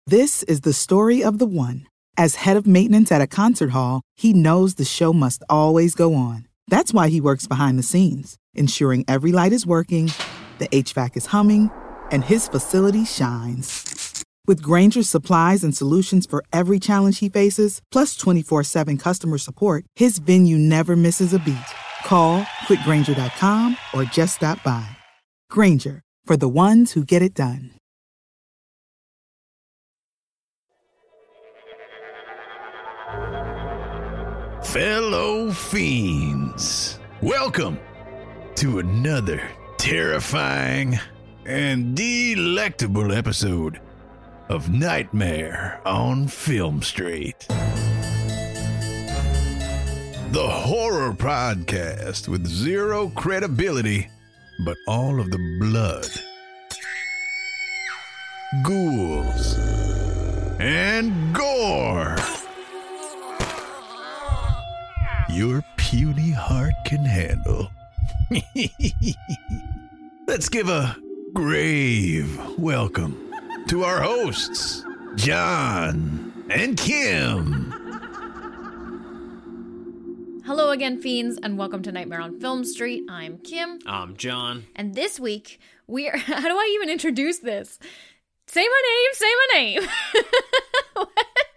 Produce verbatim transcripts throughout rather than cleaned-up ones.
This is the story of the one. As head of maintenance at a concert hall, he knows the show must always go on. That's why he works behind the scenes, ensuring every light is working, the H V A C is humming, and his facility shines. With Grainger's supplies and solutions for every challenge he faces, plus twenty-four seven customer support, his venue never misses a beat. Call quick grainger dot com or just stop by. Grainger, for the ones who get it done. Fellow fiends, welcome to another terrifying and delectable episode of Nightmare on Film Street, the horror podcast with zero credibility, but all of the blood, ghouls, and gore your puny heart can handle. Let's give a grave welcome to our hosts, John and Kim. Hello again, fiends, and welcome to Nightmare on Film Street. I'm Kim. I'm John. And this week, we are... How do I even introduce this? Say my name, say my name. What?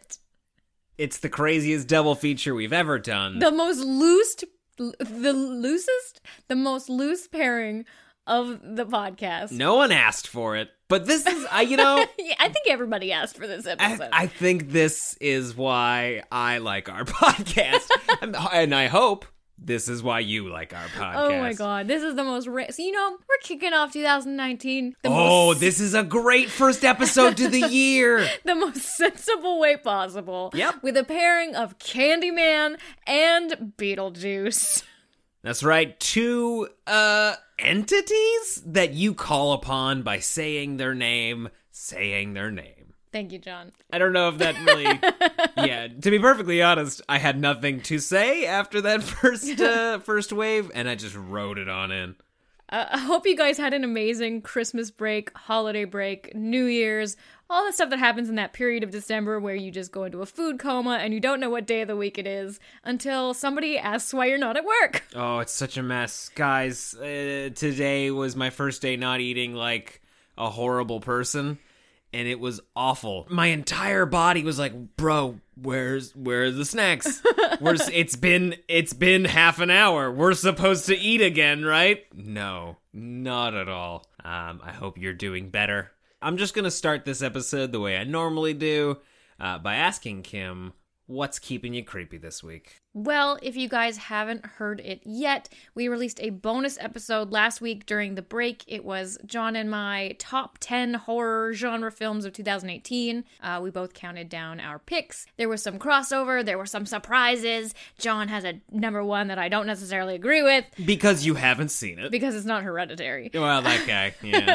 It's the craziest double feature we've ever done. The most loose, the loosest, the most loose pairing of the podcast. No one asked for it, but this is, I, you know... yeah, I think everybody asked for this episode. I, I think this is why I like our podcast. And I hope this is why you like our podcast. Oh my god, this is the most... Ra- so, you know, we're kicking off two thousand nineteen. The oh, most... this is a great first episode to the year. The most sensible way possible. Yep. With a pairing of Candyman and Beetlejuice. That's right. Two, uh, entities that you call upon by saying their name, saying their name. Thank you, John. I don't know if that really... yeah, to be perfectly honest, I had nothing to say after that first uh, first wave, and I just wrote it on in. Uh, I hope you guys had an amazing Christmas break, holiday break, New Year's, all the stuff that happens in that period of December where you just go into a food coma and you don't know what day of the week it is until somebody asks why you're not at work. Oh, it's such a mess. Guys, uh, today was my first day not eating like a horrible person. And it was awful. My entire body was like, bro, where's where's the snacks? Where's it's been it's been half an hour. We're supposed to eat again, right? No, not at all. Um, I hope you're doing better. I'm just gonna start this episode the way I normally do, uh, by asking Kim, what's keeping you creepy this week? Well, if you guys haven't heard it yet, we released a bonus episode last week during the break. It was John and my top ten horror genre films of two thousand eighteen. Uh, we both counted down our picks. There was some crossover. There were some surprises. John has a number one that I don't necessarily agree with. Because you haven't seen it. Because it's not Hereditary. Well, that guy, yeah.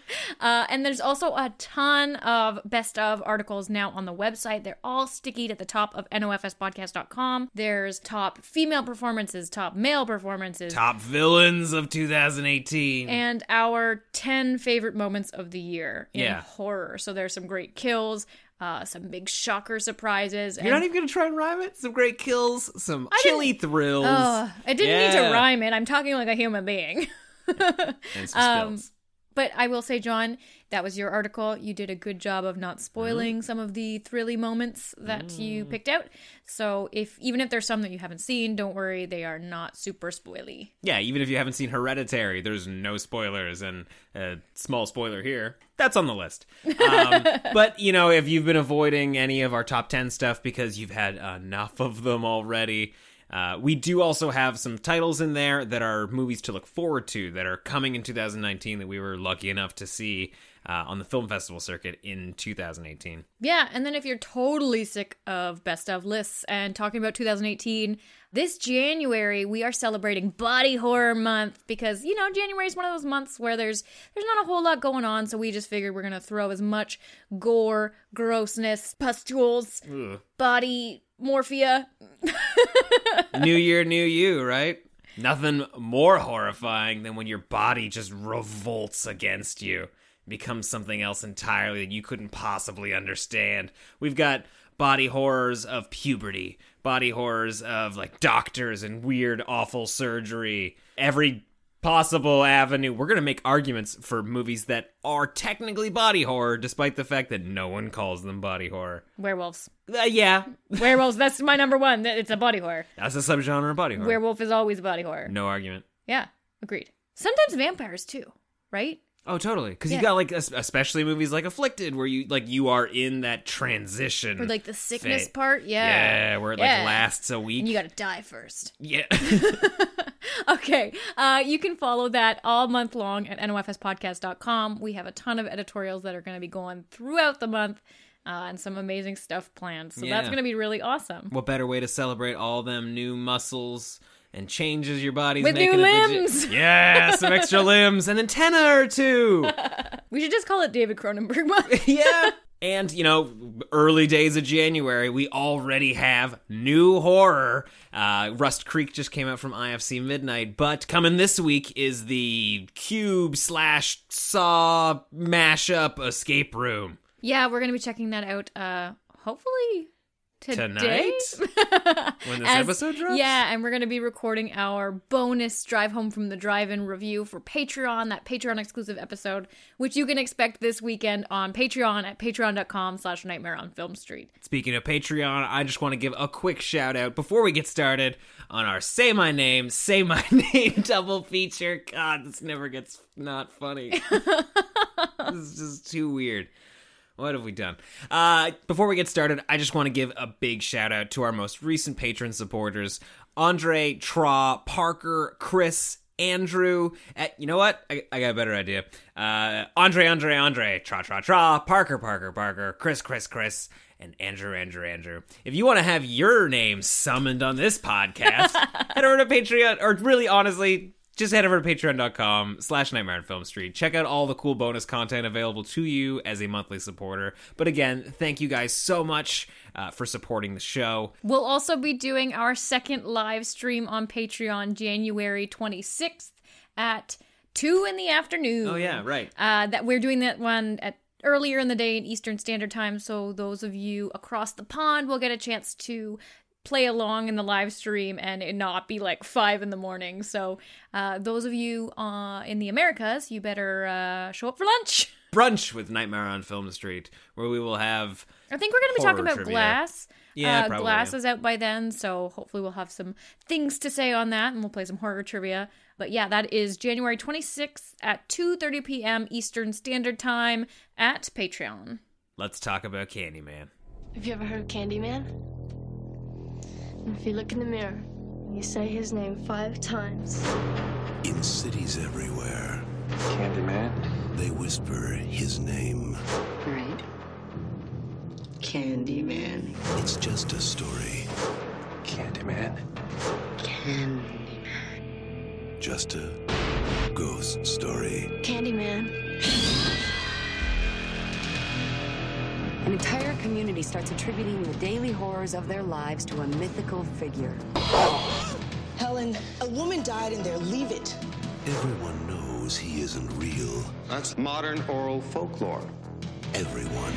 uh, and there's also a ton of best of articles now on the website. They're all stickied at the top of N O F S podcast dot com. They're There's top female performances, top male performances. Top villains of two thousand eighteen. And our ten favorite moments of the year in yeah. horror. So there's some great kills, uh, some big shocker surprises. You're and not even going to try and rhyme it? Some great kills, some I chilly thrills. Uh, I didn't yeah. need to rhyme it. I'm talking like a human being. And some um, spills. But I will say, John, that was your article. You did a good job of not spoiling mm. some of the thrilly moments that mm. you picked out. So if even if there's some that you haven't seen, don't worry, they are not super spoily. Yeah, even if you haven't seen Hereditary, there's no spoilers. And a small spoiler here, that's on the list. Um, but, you know, if you've been avoiding any of our top ten stuff because you've had enough of them already... Uh, we do also have some titles in there that are movies to look forward to that are coming in two thousand nineteen that we were lucky enough to see uh, on the film festival circuit in two thousand eighteen. Yeah, and then if you're totally sick of best of lists and talking about two thousand eighteen, this January we are celebrating Body Horror Month because, you know, January is one of those months where there's there's not a whole lot going on, so we just figured we're going to throw as much gore, grossness, pustules, Ugh. body... morphia. New year, new you, right? Nothing more horrifying than when your body just revolts against you. becomes something else entirely that you couldn't possibly understand. We've got body horrors of puberty, body horrors of like doctors and weird, awful surgery. Every possible avenue. We're going to make arguments for movies that are technically body horror, despite the fact that no one calls them body horror. Werewolves. Uh, yeah. Werewolves, that's my number one. It's a body horror. That's a subgenre of body horror. Werewolf is always a body horror. No argument. Yeah, agreed. Sometimes vampires too, right? Oh, totally. Because Yeah. you got like, es- especially movies like Afflicted, where you like you are in that transition. Or like the sickness phase. part, yeah. Yeah, where it Yeah. like lasts a week. And you gotta die first. Yeah. Okay, uh, you can follow that all month long at N O F S podcast dot com. We have a ton of editorials that are going to be going throughout the month uh, and some amazing stuff planned. So Yeah. that's going to be really awesome. What better way to celebrate all them new muscles and changes your body's With making new at the gy- limbs. Yeah, some extra limbs, an antenna or two. We should just call it David Cronenberg month. Yeah. And, you know, early days of January, we already have new horror. Uh, Rust Creek just came out from I F C Midnight, but coming this week is the Cube slash Saw mashup escape room. Yeah, we're going to be checking that out uh, hopefully today. Tonight? When this As- episode drops? Yeah, and we're going to be recording our bonus Drive Home from the Drive-In review for Patreon, that Patreon exclusive episode, which you can expect this weekend on Patreon at patreon dot com slash nightmare on film street. Speaking of Patreon, I just want to give a quick shout out before we get started on our Say My Name, Say My Name double feature. God, this never gets not funny. This is just too weird. What have we done? Uh, before we get started, I just want to give a big shout out to our most recent patron supporters, Andre, Tra, Parker, Chris, Andrew. Uh, you know what? I, I got a better idea. Uh, Andre, Andre, Andre, Tra, Tra, Tra, Parker, Parker, Parker, Chris, Chris, Chris, and Andrew, Andrew, Andrew. If you want to have your name summoned on this podcast, head over to Patreon, or really honestly, just head over to patreon dot com slash nightmare on film street. Check out all the cool bonus content available to you as a monthly supporter. But again, thank you guys so much uh, for supporting the show. We'll also be doing our second live stream on Patreon January twenty-sixth at two in the afternoon. Oh, yeah, right. Uh, that we're doing that one at earlier in the day in Eastern Standard Time, so those of you across the pond will get a chance to play along in the live stream and it not be like five in the morning. So uh, those of you uh, in the Americas, you better uh, show up for lunch. Brunch with Nightmare on Film Street, where we will have... I think we're going to be talking horror about trivia. Glass. Yeah, uh, probably. Glass is out by then, so hopefully we'll have some things to say on that, and we'll play some horror trivia. But yeah, that is January twenty-sixth at two thirty p.m. Eastern Standard Time at Patreon. Let's talk about Candyman. Have you ever heard of Candyman? If you look in the mirror and you say his name five times, In cities everywhere, Candyman? they whisper his name. Right. Candyman. It's just a story, Candyman? Candyman. just a ghost story. Candyman. An entire community starts attributing the daily horrors of their lives to a mythical figure. Helen, a woman died in there. Leave it. Everyone knows he isn't real. That's modern oral folklore. Everyone.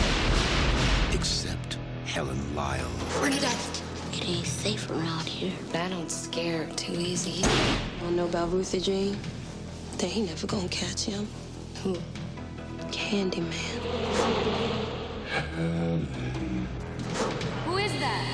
Except Helen Lyle. Bernadette. It ain't safe around here. I don't scare too easy. Don't know about Ruthie Jean? They ain't never gonna catch him. Who? Candyman. Who is that?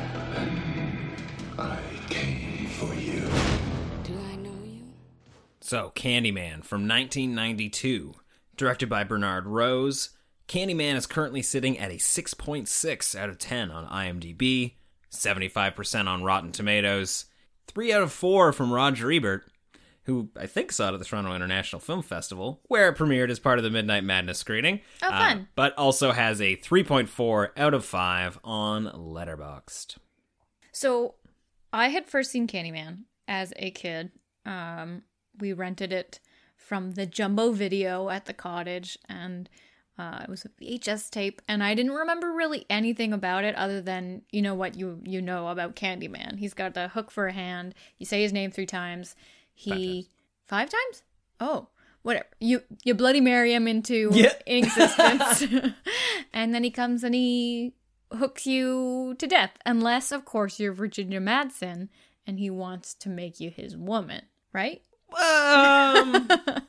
I came for you. Do I know you? So, Candyman from nineteen ninety-two, directed by Bernard Rose. Candyman is currently sitting at a six point six out of ten on IMDb, seventy-five percent on Rotten Tomatoes, three out of four from Roger Ebert, who I think saw it at the Toronto International Film Festival, where it premiered as part of the Midnight Madness screening. Oh, fun. Uh, but also has a three point four out of five on Letterboxd. So I had first seen Candyman as a kid. Um, we rented it from the Jumbo Video at the cottage, and uh, it was a V H S tape, and I didn't remember really anything about it other than, you know what you you know about Candyman. He's got the hook for a hand. You say his name three times. He... Five times? Oh. whatever. You you Bloody Mary him into Yeah. existence. And then he comes and he hooks you to death. Unless, of course, you're Virginia Madsen and he wants to make you his woman, right? Um,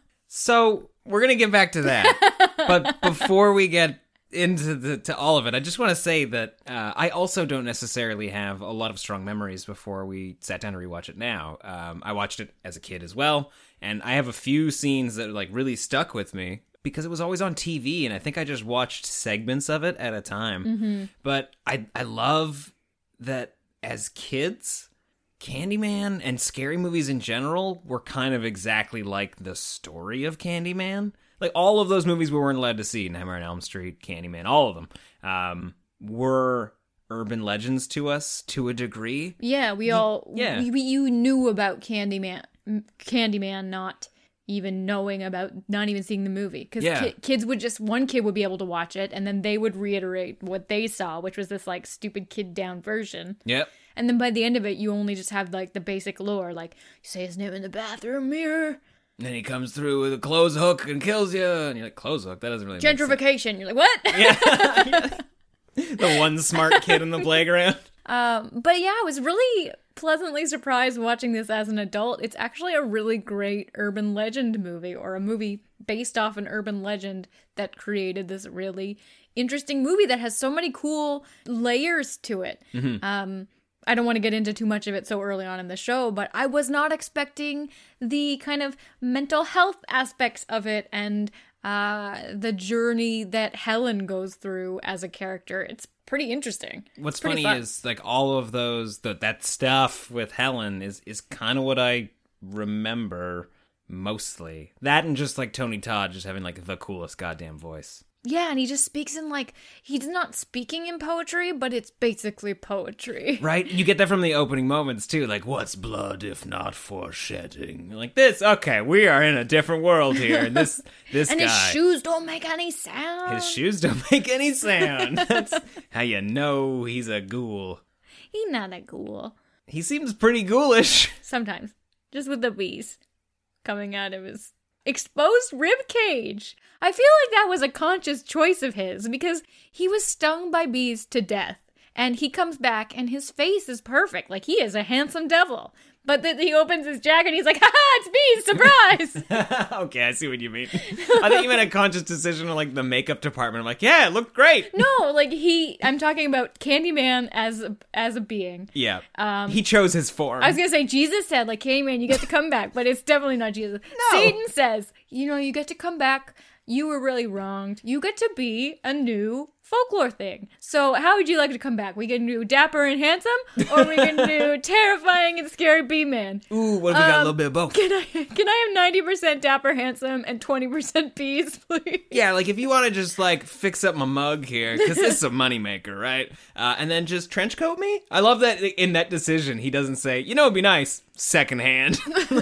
so we're going to get back to that. But before we get into the to all of it, I just want to say that uh, I also don't necessarily have a lot of strong memories before we sat down to rewatch it now. Um, I watched it as a kid as well, and I have a few scenes that like really stuck with me because it was always on T V, and I think I just watched segments of it at a time. Mm-hmm. But I I love that as kids, Candyman and scary movies in general were kind of exactly like the story of Candyman. Like, all of those movies we weren't allowed to see, Nightmare on Elm Street, Candyman, all of them, um, were urban legends to us to a degree. Yeah, we all, yeah. we, we, you knew about Candyman, Candyman not even knowing about, not even seeing the movie. Because Yeah. ki- kids would just, one kid would be able to watch it, and then they would reiterate what they saw, which was this, like, stupid kid-down version. Yep. And then by the end of it, you only just have, like, the basic lore, like, you say his name in the bathroom mirror. And then he comes through with a clothes hook and kills you, and you're like, clothes hook? That doesn't really make sense. Gentrification. You're like, what? Yeah. The one smart kid in the playground. Um, but yeah, I was really pleasantly surprised watching this as an adult. It's actually a really great urban legend movie, or a movie based off an urban legend that created this really interesting movie that has so many cool layers to it. Mm-hmm. Um, I don't want to get into too much of it so early on in the show, but I was not expecting the kind of mental health aspects of it and uh, the journey that Helen goes through as a character. It's pretty interesting. What's It's pretty funny fun. is, like, all of those, the, that stuff with Helen is, is kind of what I remember mostly. That and just, like, Tony Todd just having, like, the coolest goddamn voice. Yeah, and he just speaks in, like, he's not speaking in poetry, but it's basically poetry. Right? You get that from the opening moments, too. Like, what's blood if not for shedding? Like, this, okay, we are in a different world here. And this this and guy... his shoes don't make any sound. His shoes don't make any sound. That's how you know he's a ghoul. He's not a ghoul. He seems pretty ghoulish. Sometimes. Just with the bees coming out of his exposed rib cage. I feel like that was a conscious choice of his because he was stung by bees to death. And he comes back and his face is perfect. Like, he is a handsome devil. But then he opens his jacket and he's like, ha-ha, it's bees, surprise! Okay, I see what you mean. I think you meant a conscious decision on, like, the makeup department. I'm like, yeah, it looked great. No, like, he, I'm talking about Candyman as a, as a being. Yeah. Um, he chose his form. I was going to say, Jesus said, like, Candyman, you get to come back. But it's definitely not Jesus. No. Satan says, you know, you get to come back. You were really wronged. You get to be a new folklore thing. So how would you like to come back? We can do dapper and handsome, or we can do terrifying and scary B-man. Ooh, what if we got a Um, little bit of both? Can I can I have ninety percent dapper handsome and twenty percent bees, please? Yeah, like, if you want to just, like, fix up my mug here, because this is a moneymaker, right? Uh, and then just trench coat me? I love that in that decision, he doesn't say, you know, it'd be nice, secondhand.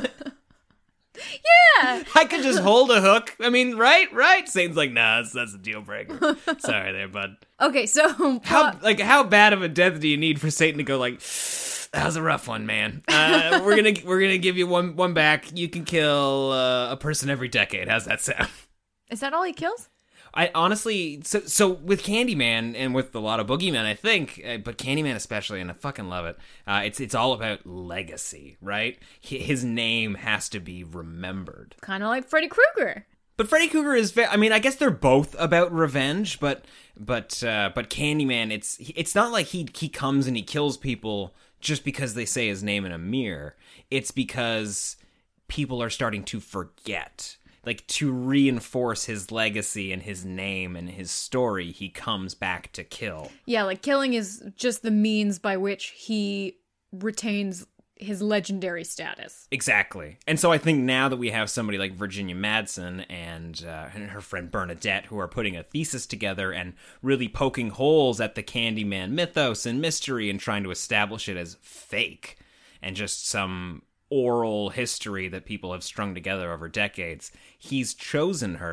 Yeah. I could just hold a hook. I mean, right? Right? Satan's like, nah, that's, that's a deal breaker. Sorry there, bud. Okay, so How, like, how bad of a death do you need for Satan to go, like, that was a rough one, man. Uh, we're gonna we're gonna give you one one back. You can kill uh, a person every decade. How's that sound? is that all he kills? I honestly, so so with Candyman and with a lot of Boogeyman, I think, uh, but Candyman especially, and I fucking love it. Uh, it's it's all about legacy, right? H- his name has to be remembered. Kind of like Freddy Krueger. But Freddy Krueger is very, I mean, I guess they're both about revenge, but but uh, but Candyman, it's it's not like he he comes and he kills people just because they say his name in a mirror. It's because people are starting to forget. Like, to reinforce his legacy and his name and his story, he comes back to kill. Yeah, like, killing is just the means by which he retains his legendary status. Exactly. And so I think now that we have somebody like Virginia Madsen and, uh, and her friend Bernadette who are putting a thesis together and really poking holes at the Candyman mythos and mystery and trying to establish it as fake and just some oral history that people have strung together over decades, he's chosen her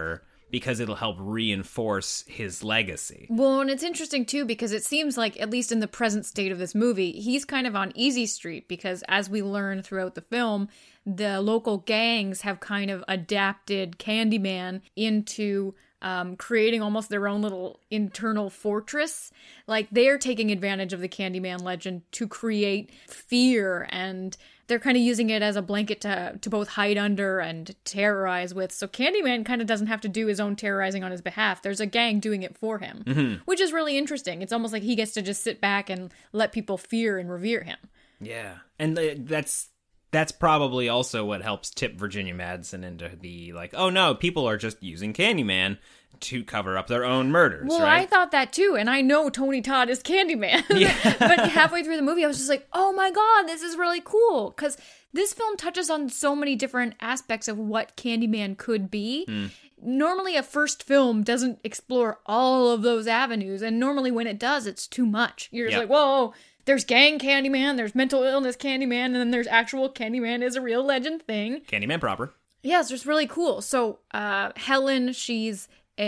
because it'll help reinforce his legacy. Well, and it's interesting, too, because it seems like, at least in the present state of this movie, he's kind of on easy street because, as we learn throughout the film, the local gangs have kind of adapted Candyman into um, creating almost their own little internal fortress. Like, they're taking advantage of the Candyman legend to create fear, and they're kind of using it as a blanket to to both hide under and terrorize with. So Candyman kind of doesn't have to do his own terrorizing on his behalf. There's a gang doing it for him, mm-hmm. which is really interesting. It's almost like he gets to just sit back and let people fear and revere him. Yeah, and that's that's probably also what helps tip Virginia Madsen into the, like, oh no, people are just using Candyman to cover up their own murders, well, right? I thought that too, and I know Tony Todd is Candyman. Yeah. But halfway through the movie, I was just like, oh my god, this is really cool. Because this film touches on so many different aspects of what Candyman could be. Mm. Normally, a first film doesn't explore all of those avenues, and normally when it does, it's too much. You're just yep. like, whoa, there's gang Candyman, there's mental illness Candyman, and then there's actual Candyman is a real legend thing. Candyman proper. Yeah, it's just really cool. So, uh, Helen, she's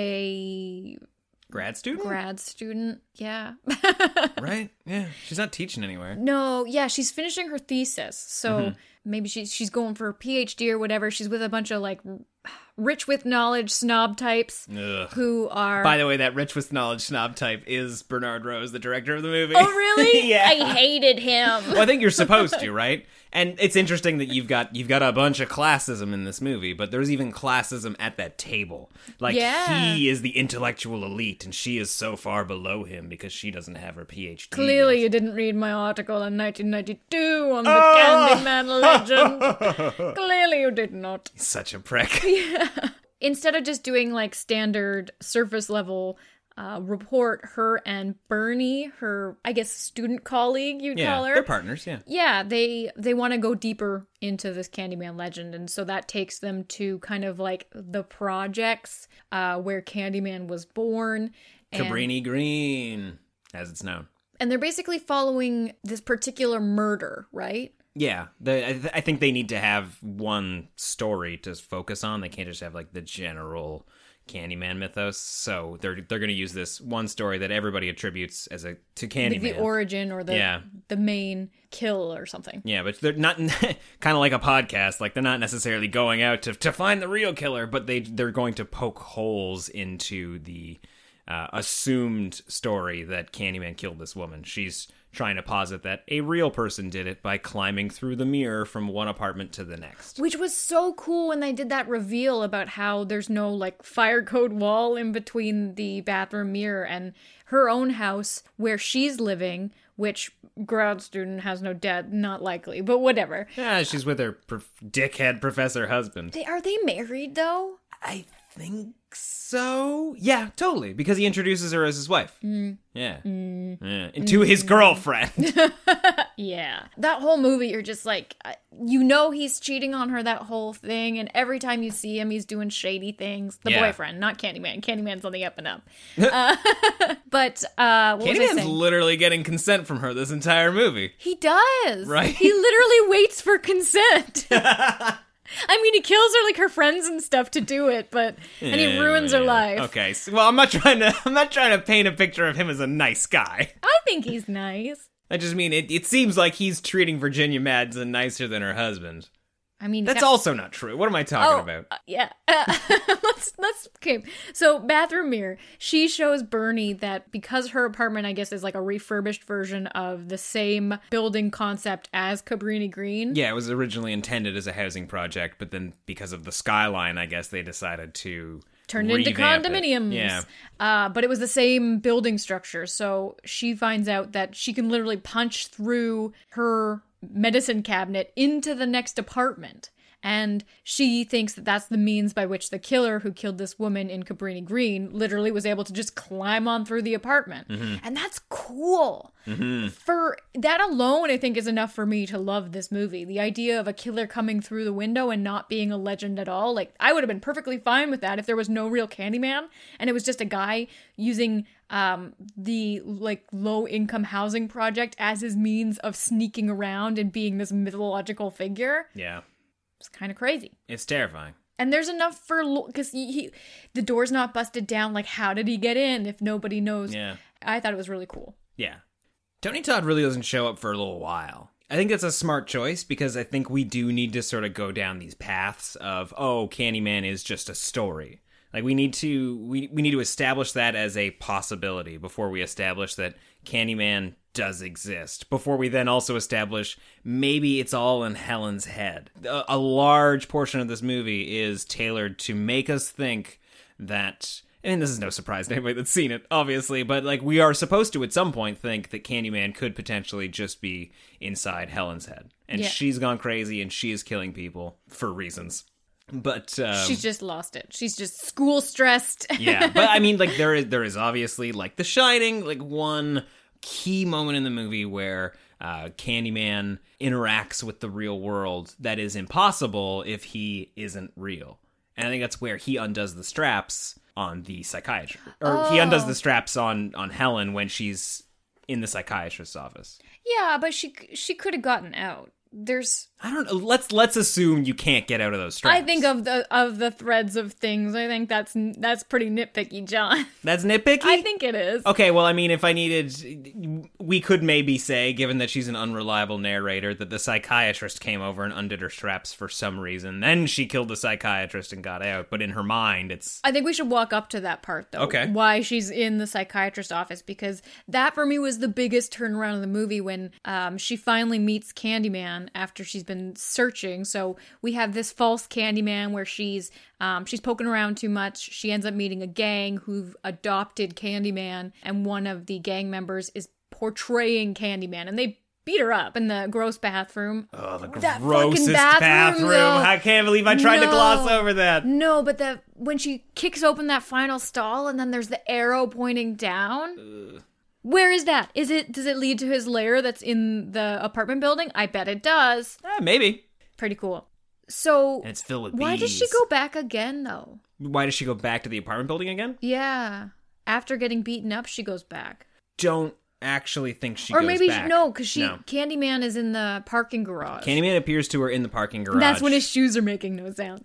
a grad student? Grad student, yeah. Right? Yeah. She's not teaching anywhere. No, yeah, she's finishing her thesis. So mm-hmm. maybe she's she's going for a P H D or whatever. She's with a bunch of like rich with knowledge snob types Ugh. who are... By the way, that rich with knowledge snob type is Bernard Rose, the director of the movie. Oh, really? Yeah. I hated him. Well, I think you're supposed to, right? And it's interesting that you've got you've got a bunch of classism in this movie, but there's even classism at that table. Like, yeah. he is the intellectual elite, and she is so far below him because she doesn't have her P H D. Clearly yet. You didn't read my article in nineteen ninety-two on the oh! Candyman legend. Clearly you did not. He's such a prick. Yeah. Instead of just doing, like, standard surface level... Uh, report, her and Bernie, her, I guess, student colleague, you'd yeah, call her. They're partners, yeah. Yeah, they they want to go deeper into this Candyman legend, and so that takes them to kind of like the projects uh, where Candyman was born. And, Cabrini Green, as it's known. And they're basically following this particular murder, right? Yeah, the, I, th- I think they need to have one story to focus on. They can't just have, like, the general Candyman mythos, so they're they're going to use this one story that everybody attributes as a to Candyman, the origin or the yeah. the main kill or something. Yeah, but they're not kind of like a podcast. Like, they're not necessarily going out to to find the real killer, but they they're going to poke holes into the uh, assumed story that Candyman killed this woman. She's trying to posit that a real person did it by climbing through the mirror from one apartment to the next. Which was so cool when they did that reveal about how there's no, like, fire code wall in between the bathroom mirror and her own house where she's living, which grad student has no dad, not likely, but whatever. Yeah, she's with her prof- dickhead professor husband. They, are they married, though? I think so. Yeah, totally. Because he introduces her as his wife. Mm. Yeah. Mm. yeah. And to mm. his girlfriend. Yeah. That whole movie, you're just like, you know he's cheating on her, that whole thing. And every time you see him, he's doing shady things. The yeah. boyfriend, not Candyman. Candyman's on the up and up. uh, but, uh, what Candyman's was I saying? literally getting consent from her this entire movie. He does. Right? He literally waits for consent. I mean, he kills her, like, her friends and stuff to do it, but and he ruins yeah. her life. Okay, so, well, I'm not trying to. I'm not trying to paint a picture of him as a nice guy. I think he's nice. I just mean it. It seems like he's treating Virginia Madsen nicer than her husband. I mean, that's yeah. also not true. What am I talking oh, about? Uh, yeah, uh, let's let's okay. So, bathroom mirror. She shows Bernie that because her apartment, I guess, is like a refurbished version of the same building concept as Cabrini Green. Yeah, it was originally intended as a housing project, but then because of the skyline, I guess they decided to turn it into condominiums. It. Yeah, uh, but it was the same building structure. So she finds out that she can literally punch through her medicine cabinet into the next apartment, and she thinks that that's the means by which the killer who killed this woman in Cabrini Green literally was able to just climb on through the apartment. Mm-hmm. And that's cool. Mm-hmm. For that alone, I think, is enough for me to love this movie. The idea of a killer coming through the window and not being a legend at all, like, I would have been perfectly fine with that if there was no real Candyman and it was just a guy using um the like low income housing project as his means of sneaking around and being this mythological figure. Yeah. It's kind of crazy. It's terrifying. And there's enough for, because he, he, the door's not busted down. Like, how did he get in if nobody knows? Yeah. I thought it was really cool. Yeah. Tony Todd really doesn't show up for a little while. I think that's a smart choice because I think we do need to sort of go down these paths of, oh, Candyman is just a story. Like, we need to we, we need to establish that as a possibility before we establish that Candyman does exist. Before we then also establish maybe it's all in Helen's head. A, a large portion of this movie is tailored to make us think that... I mean, this is no surprise to anybody that's seen it, obviously, but, like, we are supposed to, at some point, think that Candyman could potentially just be inside Helen's head. And Yeah. she's gone crazy, and she is killing people for reasons. But, um... She's just lost it. She's just school stressed. yeah, but, I mean, like, there is, there is obviously, like, The Shining, like, one key moment in the movie where uh, Candyman interacts with the real world that is impossible if he isn't real. And I think that's where he undoes the straps on the psychiatrist. Or Oh. he undoes the straps on, on Helen when she's in the psychiatrist's office. Yeah, but she she could have gotten out. There's I don't know. Let's let's assume you can't get out of those straps. I think of the of the threads of things. I think that's that's pretty nitpicky, John. That's nitpicky? I think it is. Okay, well, I mean, if I needed... We could maybe say, given that she's an unreliable narrator, that the psychiatrist came over and undid her straps for some reason. Then she killed the psychiatrist and got out. But in her mind, it's... I think we should walk up to that part, though. Okay. Why she's in the psychiatrist's office, because that, for me, was the biggest turnaround of the movie when um, she finally meets Candyman after she's been searching. So we have this false Candyman where she's um, she's poking around too much. She ends up meeting a gang who've adopted Candyman, and one of the gang members is portraying Candyman, and they beat her up in the gross bathroom. Oh, the That grossest fucking bathroom. bathroom, though. I can't believe I tried to No. gloss over that. No, but the when she kicks open that final stall and then there's the arrow pointing down. Ugh. Where is that? Is it does it lead to his lair that's in the apartment building? I bet it does. Eh, maybe. Pretty cool. So And it's filled with why does she bees. go back again though? Why does she go back to the apartment building again? Yeah. After getting beaten up, she goes back. Don't actually think she or goes maybe back. She, no, because she No. Candyman is in the parking garage. Candyman appears to her in the parking garage. That's when his shoes are making no sound.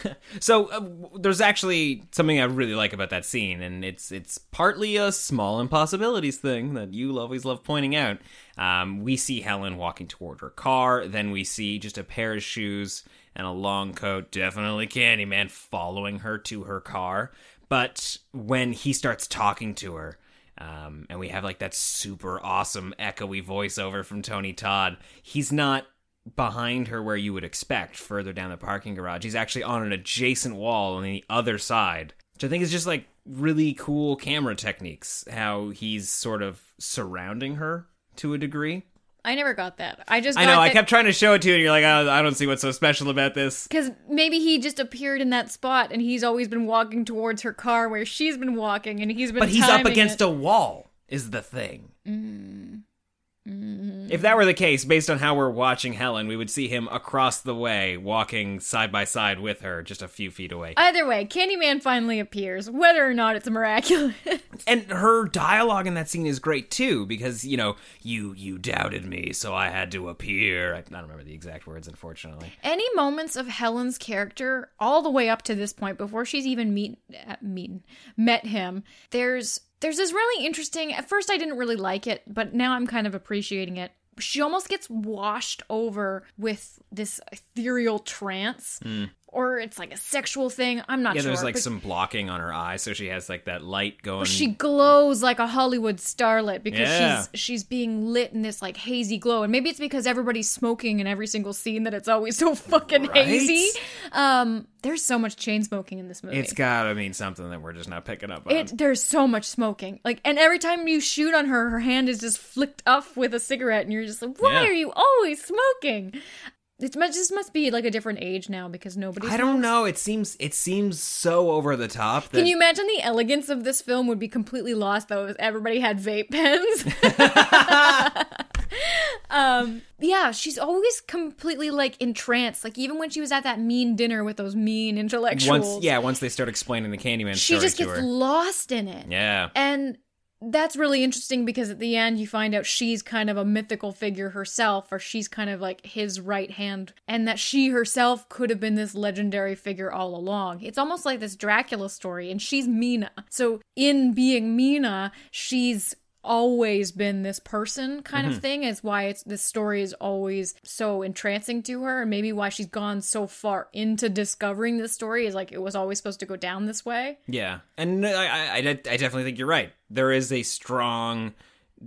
So uh, there's actually something I really like about that scene, and it's it's partly a small impossibilities thing that you always love pointing out. Um, we see Helen walking toward her car, then we see just a pair of shoes and a long coat, definitely Candyman, following her to her car. But when he starts talking to her, um, and we have like that super awesome echoey voiceover from Tony Todd, he's not behind her where you would expect further down the parking garage. He's actually on an adjacent wall on the other side, which I think is just like really cool camera techniques, how he's sort of surrounding her to a degree. I never got that. I just I got know, I that- kept trying to show it to you and you're like, oh, I don't see what's so special about this. Because maybe he just appeared in that spot and he's always been walking towards her car where she's been walking and he's been But he's up timing against it. a wall, is the thing. Mm. Mm. If that were the case, based on how we're watching Helen, we would see him across the way, walking side by side with her, just a few feet away. Either way, Candyman finally appears, whether or not it's miraculous. And her dialogue in that scene is great, too, because, you know, you you doubted me, so I had to appear. I, I don't remember the exact words, unfortunately. Any moments of Helen's character, all the way up to this point, before she's even meet, uh, meet, met him, there's there's this really interesting... At first, I didn't really like it, but now I'm kind of appreciating it. She almost gets washed over with this ethereal trance. Mm. Or it's like a sexual thing. I'm not yeah, sure. there's like but some blocking on her eye, so she has like that light going. she glows like a Hollywood starlet because Yeah. she's she's being lit in this like hazy glow. And maybe it's because everybody's smoking in every single scene that it's always so fucking Right? hazy. Um, there's so much chain smoking in this movie. It's gotta mean something that we're just not picking up on. It, there's so much smoking. Like, and every time you shoot on her, her hand is just flicked up with a cigarette, and you're just like, why Yeah. are you always smoking? It just must be like a different age now because nobody. I don't smokes. know. It seems it seems so over the top. That Can you imagine the elegance of this film would be completely lost though if everybody had vape pens? um, yeah, she's always completely like entranced. Like even when she was at that mean dinner with those mean intellectuals. Once, yeah, once they start explaining the Candyman she story just to gets her. lost in it. Yeah. And that's really interesting because at the end you find out she's kind of a mythical figure herself, or she's kind of like his right hand, and that she herself could have been this legendary figure all along. It's almost like this Dracula story, and she's Mina. So in being Mina, she's always been this person kind mm-hmm. of thing, is why it's this story is always so entrancing to her, and maybe why she's gone so far into discovering this story is like it was always supposed to go down this way. Yeah, and I, I, I definitely think you're right. There is a strong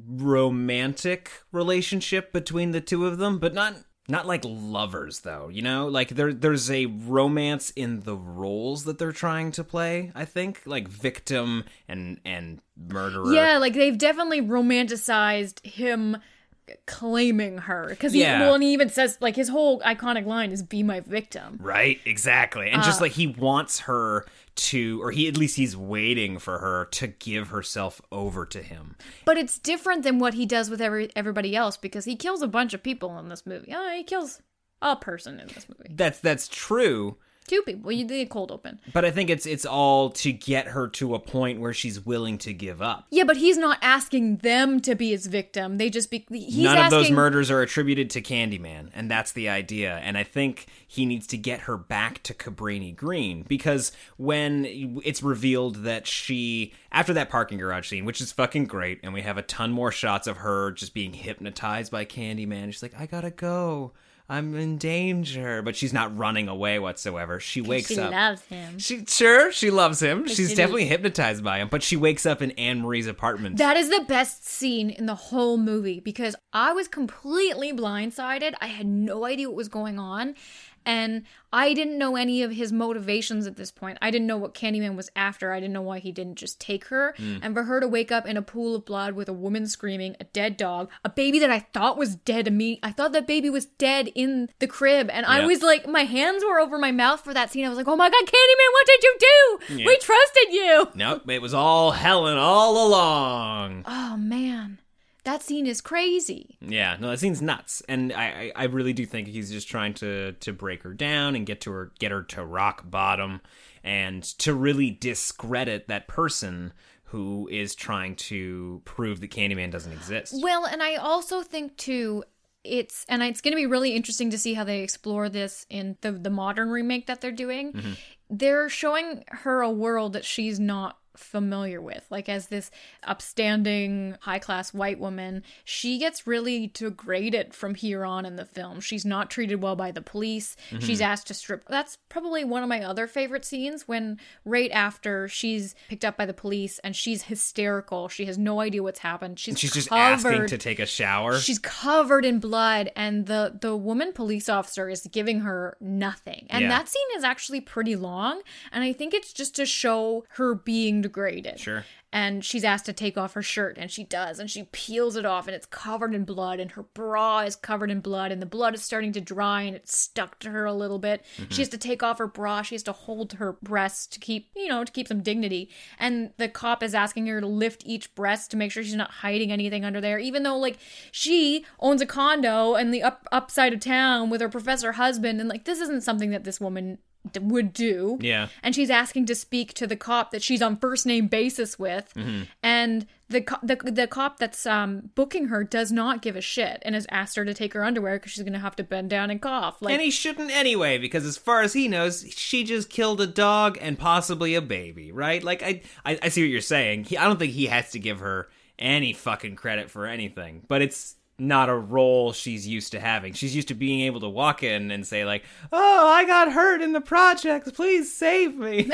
romantic relationship between the two of them, but not not like lovers though, you know? Like there there's a romance in the roles that they're trying to play, I think, like victim and and murderer. Yeah, like they've definitely romanticized him claiming her, because he yeah. well, and he even says, like, his whole iconic line is "be my victim." Right, exactly. And uh, just like he wants her to, or he at least he's waiting for her to give herself over to him. But it's different than what he does with every everybody else, because he kills a bunch of people in this movie. Oh, he kills a person in this movie. That's that's true. Two people. You did cold open. But I think it's it's all to get her to a point where she's willing to give up. Yeah, but he's not asking them to be his victim. They just be. He's None asking... of those murders are attributed to Candyman, and that's the idea. And I think he needs to get her back to Cabrini Green, because when it's revealed that she, after that parking garage scene, which is fucking great, and we have a ton more shots of her just being hypnotized by Candyman. She's like, I gotta go. I'm in danger, but she's not running away whatsoever. She wakes she up. She loves him. She sure she loves him. She's she definitely loves... hypnotized by him. But she wakes up in Anne Marie's apartment. That is the best scene in the whole movie, because I was completely blindsided. I had no idea what was going on. And I didn't know any of his motivations at this point. I didn't know what Candyman was after. I didn't know why he didn't just take her. Mm. And for her to wake up in a pool of blood with a woman screaming, a dead dog, a baby that I thought was dead to me. I thought that baby was dead in the crib. And yep. I was like, my hands were over my mouth for that scene. I was like, oh my God, Candyman, what did you do? Yep. We trusted you. Nope, it was all Helen all along. Oh, man. That scene is crazy. Yeah, no, that scene's nuts, and I, I, I really do think he's just trying to to break her down and get to her, get her to rock bottom, and to really discredit that person who is trying to prove that Candyman doesn't exist. Well, and I also think too, it's and it's going to be really interesting to see how they explore this in the the modern remake that they're doing. Mm-hmm. They're showing her a world that she's not familiar with. Like, as this upstanding high-class white woman, she gets really degraded from here on in the film. She's not treated well by the police. Mm-hmm. She's asked to strip. That's probably one of my other favorite scenes, when right after she's picked up by the police and she's hysterical. She has no idea what's happened. She's, she's just covered, asking to take a shower. She's covered in blood, and the the woman police officer is giving her nothing. And yeah. that scene is actually pretty long, and I think it's just to show her being degraded. Sure. And she's asked to take off her shirt, and she does, and she peels it off, and it's covered in blood, and her bra is covered in blood, and the blood is starting to dry, and it's stuck to her a little bit. Mm-hmm. She has to take off her bra. She has to hold her breasts to keep, you know, to keep some dignity. And the cop is asking her to lift each breast to make sure she's not hiding anything under there, even though, like, she owns a condo in the up upside of town with her professor husband, and, like, this isn't something that this woman would do. Yeah. And she's asking to speak to the cop that she's on first name basis with. Mm-hmm. And the, co- the the cop that's um booking her does not give a shit and has asked her to take her underwear because she's going to have to bend down and cough. Like, and he shouldn't anyway, because as far as he knows, she just killed a dog and possibly a baby, right? Like, I, I, I see what you're saying. He, I don't think he has to give her any fucking credit for anything, but it's not a role she's used to having. She's used to being able to walk in and say, like, oh, I got hurt in the projects, please save me.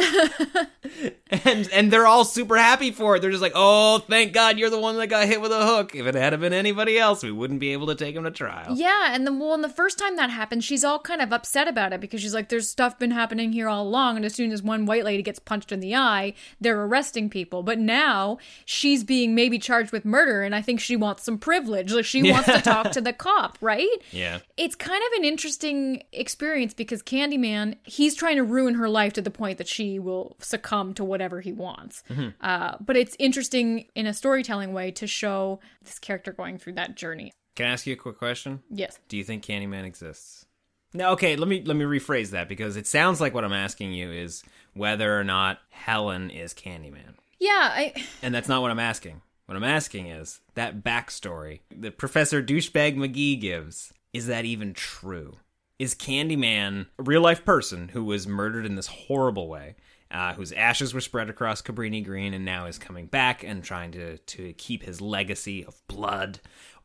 and and they're all super happy for it. They're just like, oh, thank God you're the one that got hit with a hook. If it had been anybody else, we wouldn't be able to take him to trial. Yeah, and the well, and the first time that happened, she's all kind of upset about it, because she's like, there's stuff been happening here all along, and as soon as one white lady gets punched in the eye, they're arresting people. But now she's being maybe charged with murder, and I think she wants some privilege. Like, she yeah. wants to talk to the cop, right? Yeah. It's kind of an interesting experience, because Candyman, he's trying to ruin her life to the point that she will succumb to whatever he wants. Mm-hmm. Uh, but it's interesting in a storytelling way to show this character going through that journey. Can I ask you a quick question? Yes. Do you think Candyman exists? No, okay, let me let me rephrase that, because it sounds like what I'm asking you is whether or not Helen is Candyman. Yeah, I... And that's not what I'm asking. What I'm asking is, that backstory that Professor Douchebag McGee gives, is that even true? Is Candyman a real-life person who was murdered in this horrible way, uh, whose ashes were spread across Cabrini Green and now is coming back and trying to, to keep his legacy of blood?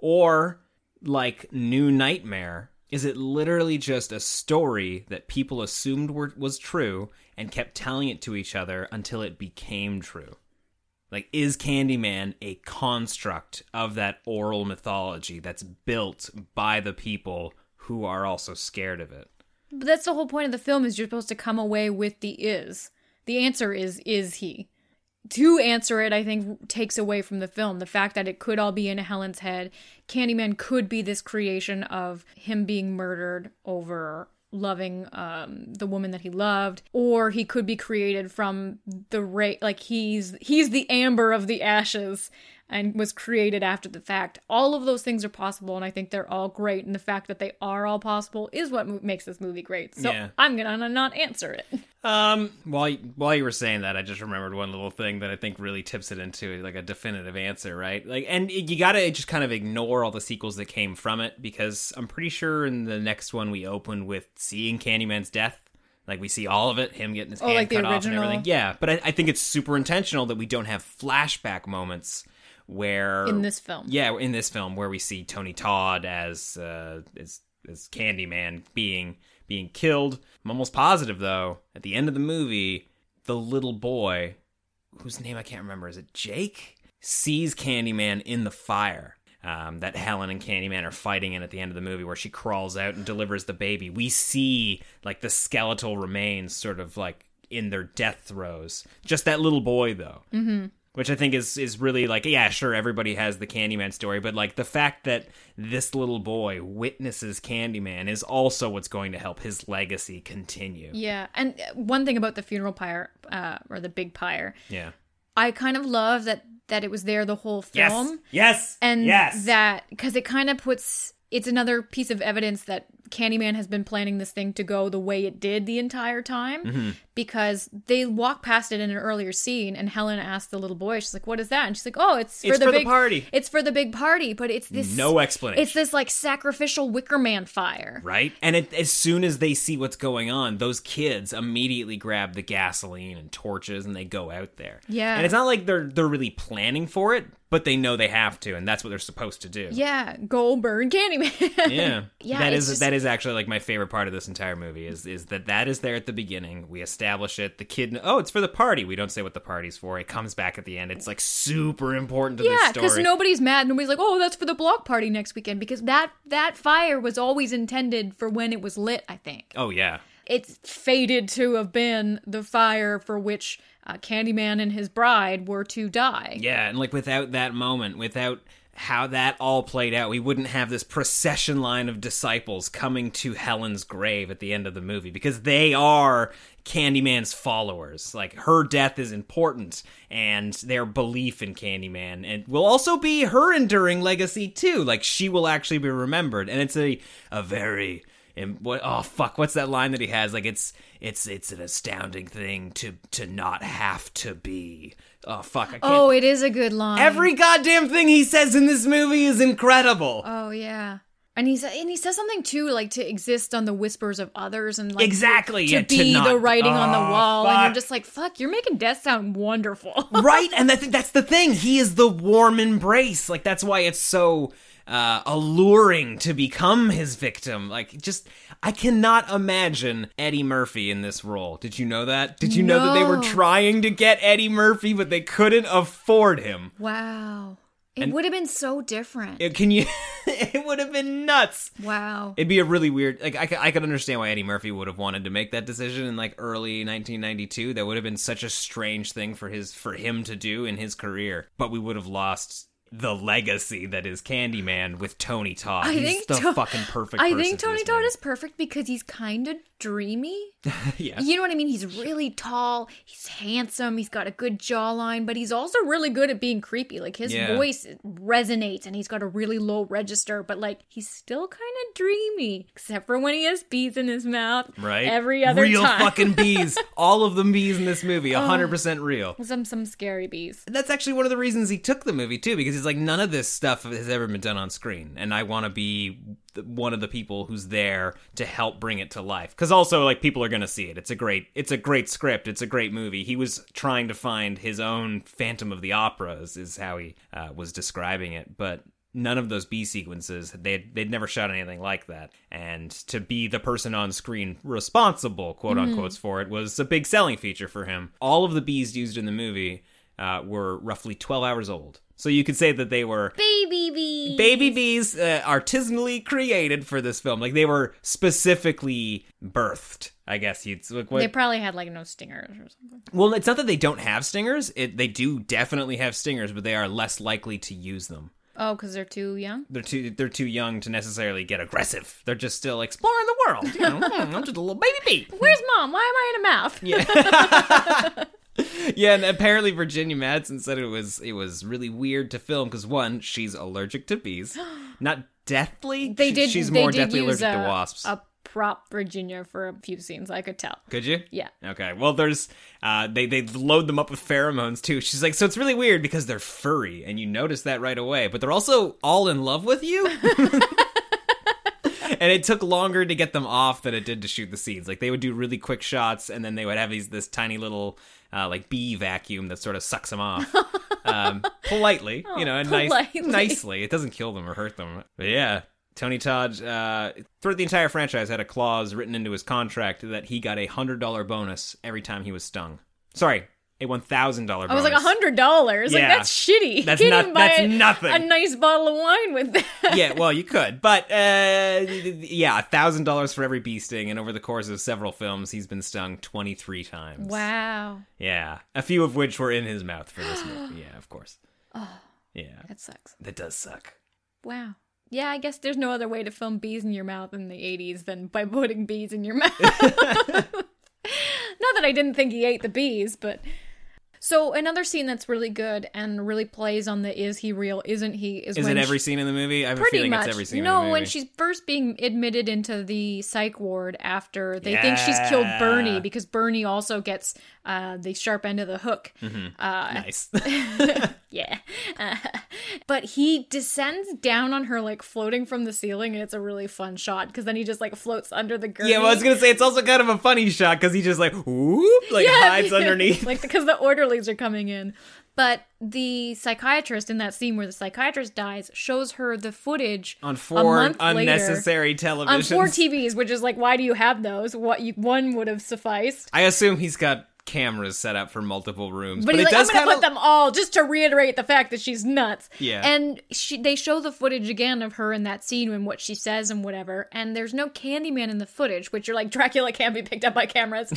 Or, like New Nightmare, is it literally just a story that people assumed were, was true and kept telling it to each other until it became true? Like, is Candyman a construct of that oral mythology that's built by the people who are also scared of it? But that's the whole point of the film, is you're supposed to come away with the is. The answer is, is he? To answer it, I think, takes away from the film. The fact that it could all be in Helen's head. Candyman could be this creation of him being murdered over loving um the woman that he loved, or he could be created from the rate, like he's he's the amber of the ashes and was created after the fact. All of those things are possible, and I think they're all great, and the fact that they are all possible is what mo- makes this movie great. So yeah. I'm gonna not answer it. Um, while while you were saying that, I just remembered one little thing that I think really tips it into like a definitive answer, right? Like, and you gotta just kind of ignore all the sequels that came from it, because I'm pretty sure in the next one we open with seeing Candyman's death. Like, we see all of it, him getting his oh, hand like cut the off and original... everything. Yeah, but I, I think it's super intentional that we don't have flashback moments where... In this film. Yeah, in this film, where we see Tony Todd as uh, as, as Candyman being being killed. I'm almost positive, though, at the end of the movie, the little boy, whose name I can't remember, is it Jake? Sees Candyman in the fire. Um, that Helen and Candyman are fighting in at the end of the movie, where she crawls out and delivers the baby. We see, like, the skeletal remains sort of, like, in their death throes. Just that little boy, though. Mm-hmm. Which I think is, is really, like, yeah, sure, everybody has the Candyman story, but, like, the fact that this little boy witnesses Candyman is also what's going to help his legacy continue. Yeah, and one thing about the funeral pyre, uh, or the big pyre, yeah, I kind of love that that it was there the whole film. Yes, yes, and yes. that, because it kind of puts, it's another piece of evidence that Candyman has been planning this thing to go the way it did the entire time, mm-hmm. because they walk past it in an earlier scene, and Helen asked the little boy, she's like, "What is that?" And she's like, "Oh, it's for it's the for big the party. It's for the big party." But it's this no explanation. It's this like sacrificial Wicker Man fire, right? And it, as soon as they see what's going on, those kids immediately grab the gasoline and torches, and they go out there. Yeah, and it's not like they're they're really planning for it, but they know they have to, and that's what they're supposed to do. Yeah, go burn Candyman. yeah, yeah. That is just... that is actually like my favorite part of this entire movie is is that that is there at the beginning. We establish it. The kid, oh, it's for the party. We don't say what the party's for. It comes back at the end. It's like super important to yeah, this story. Yeah, because nobody's mad. Nobody's like, oh, that's for the block party next weekend, because that that fire was always intended for when it was lit, I think. Oh yeah. It's fated to have been the fire for which uh, Candyman and his bride were to die. Yeah, and like without that moment, without how that all played out, we wouldn't have this procession line of disciples coming to Helen's grave at the end of the movie, because they are Candyman's followers. Like, her death is important, and their belief in Candyman, and will also be her enduring legacy too. Like, she will actually be remembered, and it's a a very and what oh fuck what's that line that he has, like it's it's it's an astounding thing to to not have to be. Oh, fuck, I can't. Oh, it is a good line. Every goddamn thing he says in this movie is incredible. Oh, yeah. And he's and he says something, too, like to exist on the whispers of others. And like exactly. To, to yeah, be to not, the writing oh, on the wall. Fuck. And you're just like, fuck, you're making death sound wonderful. Right? And that's, that's the thing. He is the warm embrace. Like, that's why it's so uh, alluring to become his victim. Like, just... I cannot imagine Eddie Murphy in this role. Did you know that? Did you no. know that they were trying to get Eddie Murphy, but they couldn't afford him? Wow. It And would have been so different. It, can you? It would have been nuts. Wow. It'd be a really weird... Like, I, could- I could understand why Eddie Murphy would have wanted to make that decision in, like, early nineteen ninety-two. That would have been such a strange thing for his for him to do in his career. But we would have lost the legacy that is Candyman with Tony Todd. I He's think the to- fucking perfect I person think for Tony this Todd movie. is perfect because he's kind of dreamy. Yeah. You know what I mean? He's really tall, he's handsome, he's got a good jawline, but he's also really good at being creepy. Like, his Yeah. voice resonates, and he's got a really low register, but, like, he's still kind of dreamy, except for when he has bees in his mouth. Right? Every other real time. Real fucking bees. All of them bees in this movie. one hundred percent real. Some some scary bees. That's actually one of the reasons he took the movie, too, because he's like, none of this stuff has ever been done on screen, and I want to be one of the people who's there to help bring it to life. Because also, like, people are going to see it. It's a great it's a great script. It's a great movie. He was trying to find his own Phantom of the Operas, is how he uh, was describing it, but none of those bee sequences, they'd, they'd never shot anything like that. And to be the person on screen responsible, quote-unquote, mm. for it was a big selling feature for him. All of the bees used in the movie uh, were roughly twelve hours old. So you could say that they were... Baby bees! Baby bees uh, artisanally created for this film. Like, they were specifically birthed, I guess you'd... Like, what, they probably had, like, no stingers or something. Well, it's not that they don't have stingers. It, they do definitely have stingers, but they are less likely to use them. Oh, because they're too young? They're too they're too young to necessarily get aggressive. They're just still exploring the world. You know, I'm just a little baby bee. Where's Mom? Why am I in a mouth? Yeah. Yeah, and apparently Virginia Madsen said it was it was really weird to film because, one, she's allergic to bees. Not deathly. They she, did, she's they more did deathly use allergic a, to wasps. A prop Virginia for a few scenes, I could tell. Could you? Yeah. Okay. Well, there's uh, they they load them up with pheromones too. She's like, so it's really weird because they're furry, and you notice that right away. But they're also all in love with you. And it took longer to get them off than it did to shoot the scenes. Like, they would do really quick shots, and then they would have these this tiny little uh, like bee vacuum that sort of sucks them off. Um, politely, oh, you know, and nice, nicely. It doesn't kill them or hurt them. But yeah, Tony Todd, uh, throughout the entire franchise, had a clause written into his contract that he got a one hundred dollars bonus every time he was stung. Sorry, a one thousand dollars bonus. I was like, one hundred dollars? Yeah. Like, that's shitty. That's, you not, can't buy that's a, nothing. A nice bottle of wine with that. Yeah, well, you could. But, uh, yeah, one thousand dollars for every bee sting. And over the course of several films, he's been stung twenty-three times. Wow. Yeah. A few of which were in his mouth for this movie. Yeah, of course. Oh. Yeah. That sucks. That does suck. Wow. Yeah, I guess there's no other way to film bees in your mouth in the eighties than by putting bees in your mouth. Not that I didn't think he ate the bees, but... So another scene that's really good and really plays on the is he real, isn't he? Is, is when it every she, scene in the movie? I have a pretty feeling much. it's every scene no, in the movie. when she's first being admitted into the psych ward after they yeah. think she's killed Bernie because Bernie also gets uh, the sharp end of the hook. Mm-hmm. Uh, nice. Yeah. Uh, but he descends down on her like floating from the ceiling, and it's a really fun shot because then he just like floats under the gurney. Yeah, well, I was going to say it's also kind of a funny shot because he just like, whoop, like yeah, hides underneath. Like because the orderlies are coming in. But the psychiatrist in that scene where the psychiatrist dies shows her the footage on four a month unnecessary later, televisions. on four T Vs, which is like, why do you have those? What you, one would have sufficed. I assume he's got cameras set up for multiple rooms, but, but he's it like, does I'm gonna kinda... put them all just to reiterate the fact that she's nuts. Yeah, and she, they show the footage again of her in that scene and what she says and whatever. And there's no Candyman in the footage, which you're like, Dracula can't be picked up by cameras.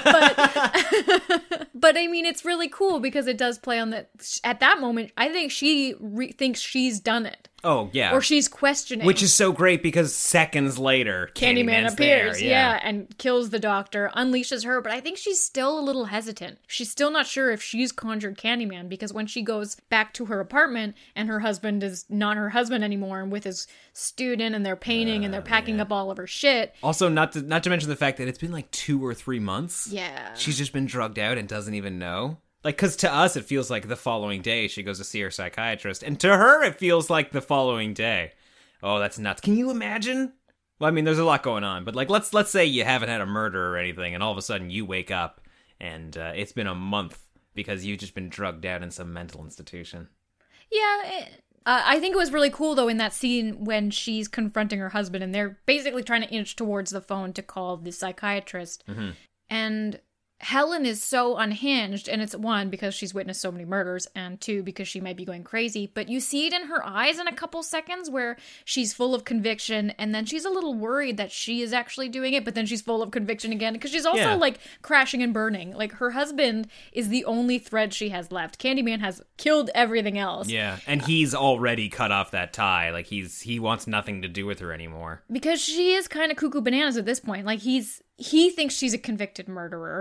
But, but I mean, it's really cool because it does play on that. At that moment, I think she re- thinks she's done it. Oh, yeah. Or she's questioning. Which is so great because seconds later, Candyman Candyman's appears, there, yeah. yeah, and kills the doctor, unleashes her, but I think she's still a little hesitant. She's still not sure if she's conjured Candyman because when she goes back to her apartment and her husband is not her husband anymore and with his student and they're painting uh, and they're packing yeah. up all of her shit. Also, not to, not to mention the fact that it's been like two or three months. Yeah. She's just been drugged out and doesn't even know. Like, because to us, it feels like the following day she goes to see her psychiatrist. And to her, it feels like the following day. Oh, that's nuts. Can you imagine? Well, I mean, there's a lot going on. But, like, let's let's say you haven't had a murder or anything, and all of a sudden you wake up, and uh, it's been a month because you've just been drugged out in some mental institution. Yeah, it, uh, I think it was really cool, though, in that scene when she's confronting her husband, and they're basically trying to inch towards the phone to call the psychiatrist. Mm-hmm. And Helen is so unhinged, and it's one, because she's witnessed so many murders, and two, because she might be going crazy, but you see it in her eyes in a couple seconds where she's full of conviction, and then she's a little worried that she is actually doing it, but then she's full of conviction again, because she's also, yeah. like, crashing and burning. Like, her husband is the only thread she has left. Candyman has killed everything else. Yeah, and he's already cut off that tie. Like, he's he wants nothing to do with her anymore. Because she is kind of cuckoo bananas at this point. Like, he's he thinks she's a convicted murderer,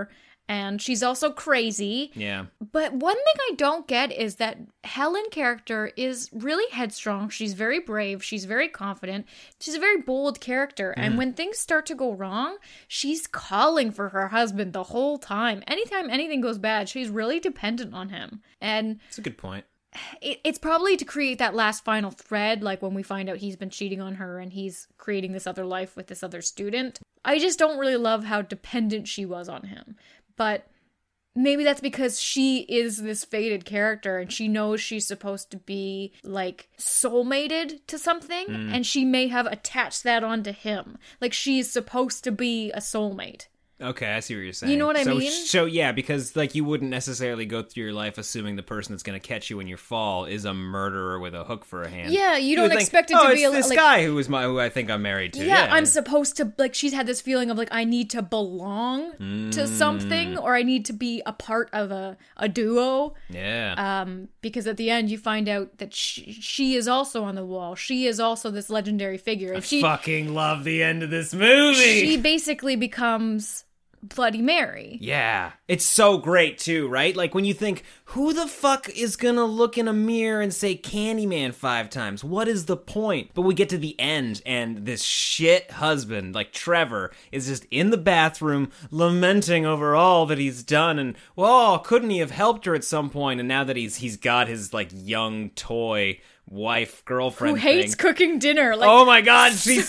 And she's also crazy. Yeah. But one thing I don't get is that Helen character is really headstrong. She's very brave. She's very confident. She's a very bold character. Mm. And when things start to go wrong, she's calling for her husband the whole time. Anytime anything goes bad, she's really dependent on him. And that's a good point. It, it's probably to create that last final thread, like when we find out he's been cheating on her and he's creating this other life with this other student. I just don't really love how dependent she was on him. But maybe that's because she is this fated character and she knows she's supposed to be, like, soulmated to something. Mm. And she may have attached that onto him. Like, she's supposed to be a soulmate. Okay, I see what you're saying. You know what I so, mean? So, yeah, because, like, you wouldn't necessarily go through your life assuming the person that's going to catch you when you fall is a murderer with a hook for a hand. Yeah, you, you don't think, expect it oh, to be it's a this like, guy who is my who I think I'm married to. Yeah, yeah, I'm supposed to, like, she's had this feeling of, like, I need to belong mm. to something, or I need to be a part of a, a duo. Yeah. Um, because at the end, you find out that she, she is also on the wall. She is also this legendary figure. And I she fucking love the end of this movie. She basically becomes Bloody Mary. Yeah. It's so great too, right? Like when you think, who the fuck is gonna look in a mirror and say Candyman five times? What is the point? But we get to the end and this shit husband, like Trevor, is just in the bathroom lamenting over all that he's done and, well, couldn't he have helped her at some point? And now that he's he's got his like young toy wife girlfriend who hates thing. cooking dinner. Like, oh my god, she's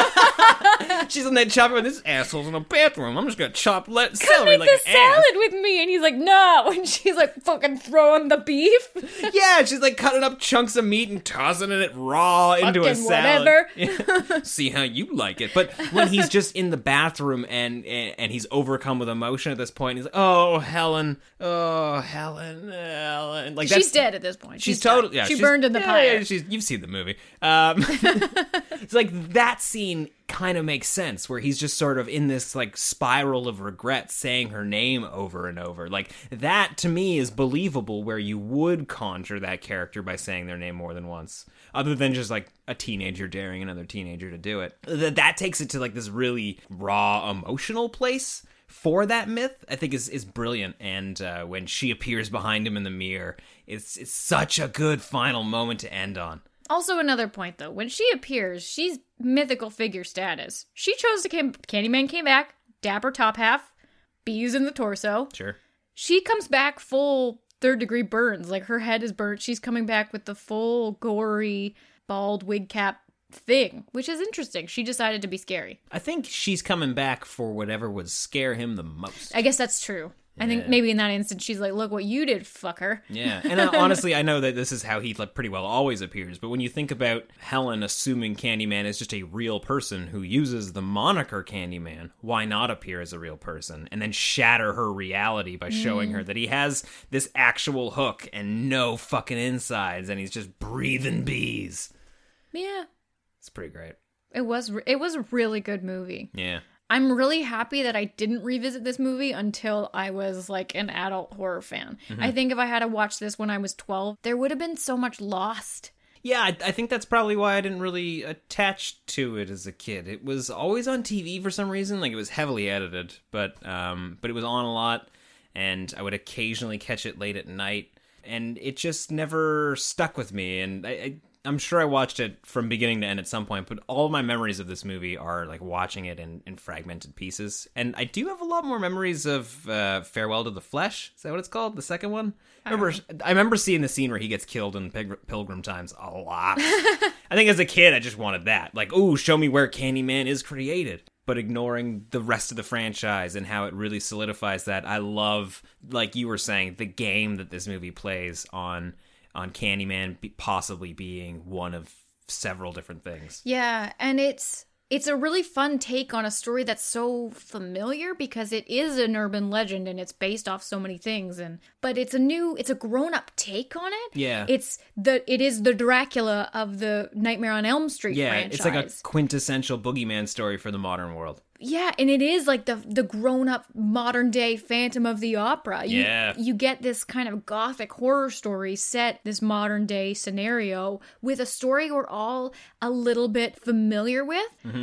she's in that chopper. This asshole's in the bathroom. I'm just gonna chop le- celery make like this an salad ass. with me, and he's like, no, and she's like fucking throwing the beef. Yeah, she's like cutting up chunks of meat and tossing it raw into a fucking salad. Whatever. See how you like it. But when he's just in the bathroom and, and and he's overcome with emotion at this point, he's like, oh Helen, oh Helen, Helen. Like she's dead at this point. She's, she's totally yeah. She she's, burned in the yeah, fire. Yeah, she's, you've seen the movie. Um, it's like that scene kind of makes sense where he's just sort of in this like spiral of regret saying her name over and over. Like that to me is believable where you would conjure that character by saying their name more than once, other than just like a teenager daring another teenager to do it. That, that takes it to like this really raw emotional place for that myth, I think is is brilliant. And uh, when she appears behind him in the mirror, it's it's such a good final moment to end on. Also, another point, though. When she appears, she's mythical figure status. She chose to came... Candyman came back, dapper top half, bees in the torso. Sure. She comes back full third-degree burns. Like, her head is burnt. She's coming back with the full, gory, bald wig cap thing, which is interesting. She decided to be scary. I think she's coming back for whatever would scare him the most. I guess that's true. I think Yeah. maybe in that instance, she's like, look what you did, fucker. Yeah, and uh, honestly, I know that this is how he like, pretty well always appears, but when you think about Helen assuming Candyman is just a real person who uses the moniker Candyman, why not appear as a real person and then shatter her reality by showing Mm. her that he has this actual hook and no fucking insides and he's just breathing bees. Yeah. It's pretty great. It was, it was a really good movie. Yeah. I'm really happy that I didn't revisit this movie until I was like an adult horror fan. Mhm. I think if I had to watch this when I was twelve, there would have been so much lost. Yeah, I, I think that's probably why I didn't really attach to it as a kid. It was always on T V for some reason. Like, it was heavily edited, but um, but it was on a lot, and I would occasionally catch it late at night, and it just never stuck with me, and I... I I'm sure I watched it from beginning to end at some point, but all of my memories of this movie are like watching it in, in fragmented pieces. And I do have a lot more memories of uh, Farewell to the Flesh. Is that what it's called? The second one? I remember, I remember seeing the scene where he gets killed in Pig- Pilgrim Times a lot. I think as a kid, I just wanted that. Like, ooh, show me where Candyman is created. But ignoring the rest of the franchise and how it really solidifies that. I love, like you were saying, the game that this movie plays on... on Candyman be- possibly being one of several different things. Yeah, and it's it's a really fun take on a story that's so familiar because it is an urban legend and it's based off so many things, and but it's a new, it's a grown-up take on it. Yeah. It's the it is the Dracula of the Nightmare on Elm Street yeah, franchise. It's like a quintessential boogeyman story for the modern world. Yeah, and it is like the the grown-up modern-day Phantom of the Opera. You, Yeah. You get this kind of gothic horror story set, this modern-day scenario, with a story we're all a little bit familiar with. Mm-hmm.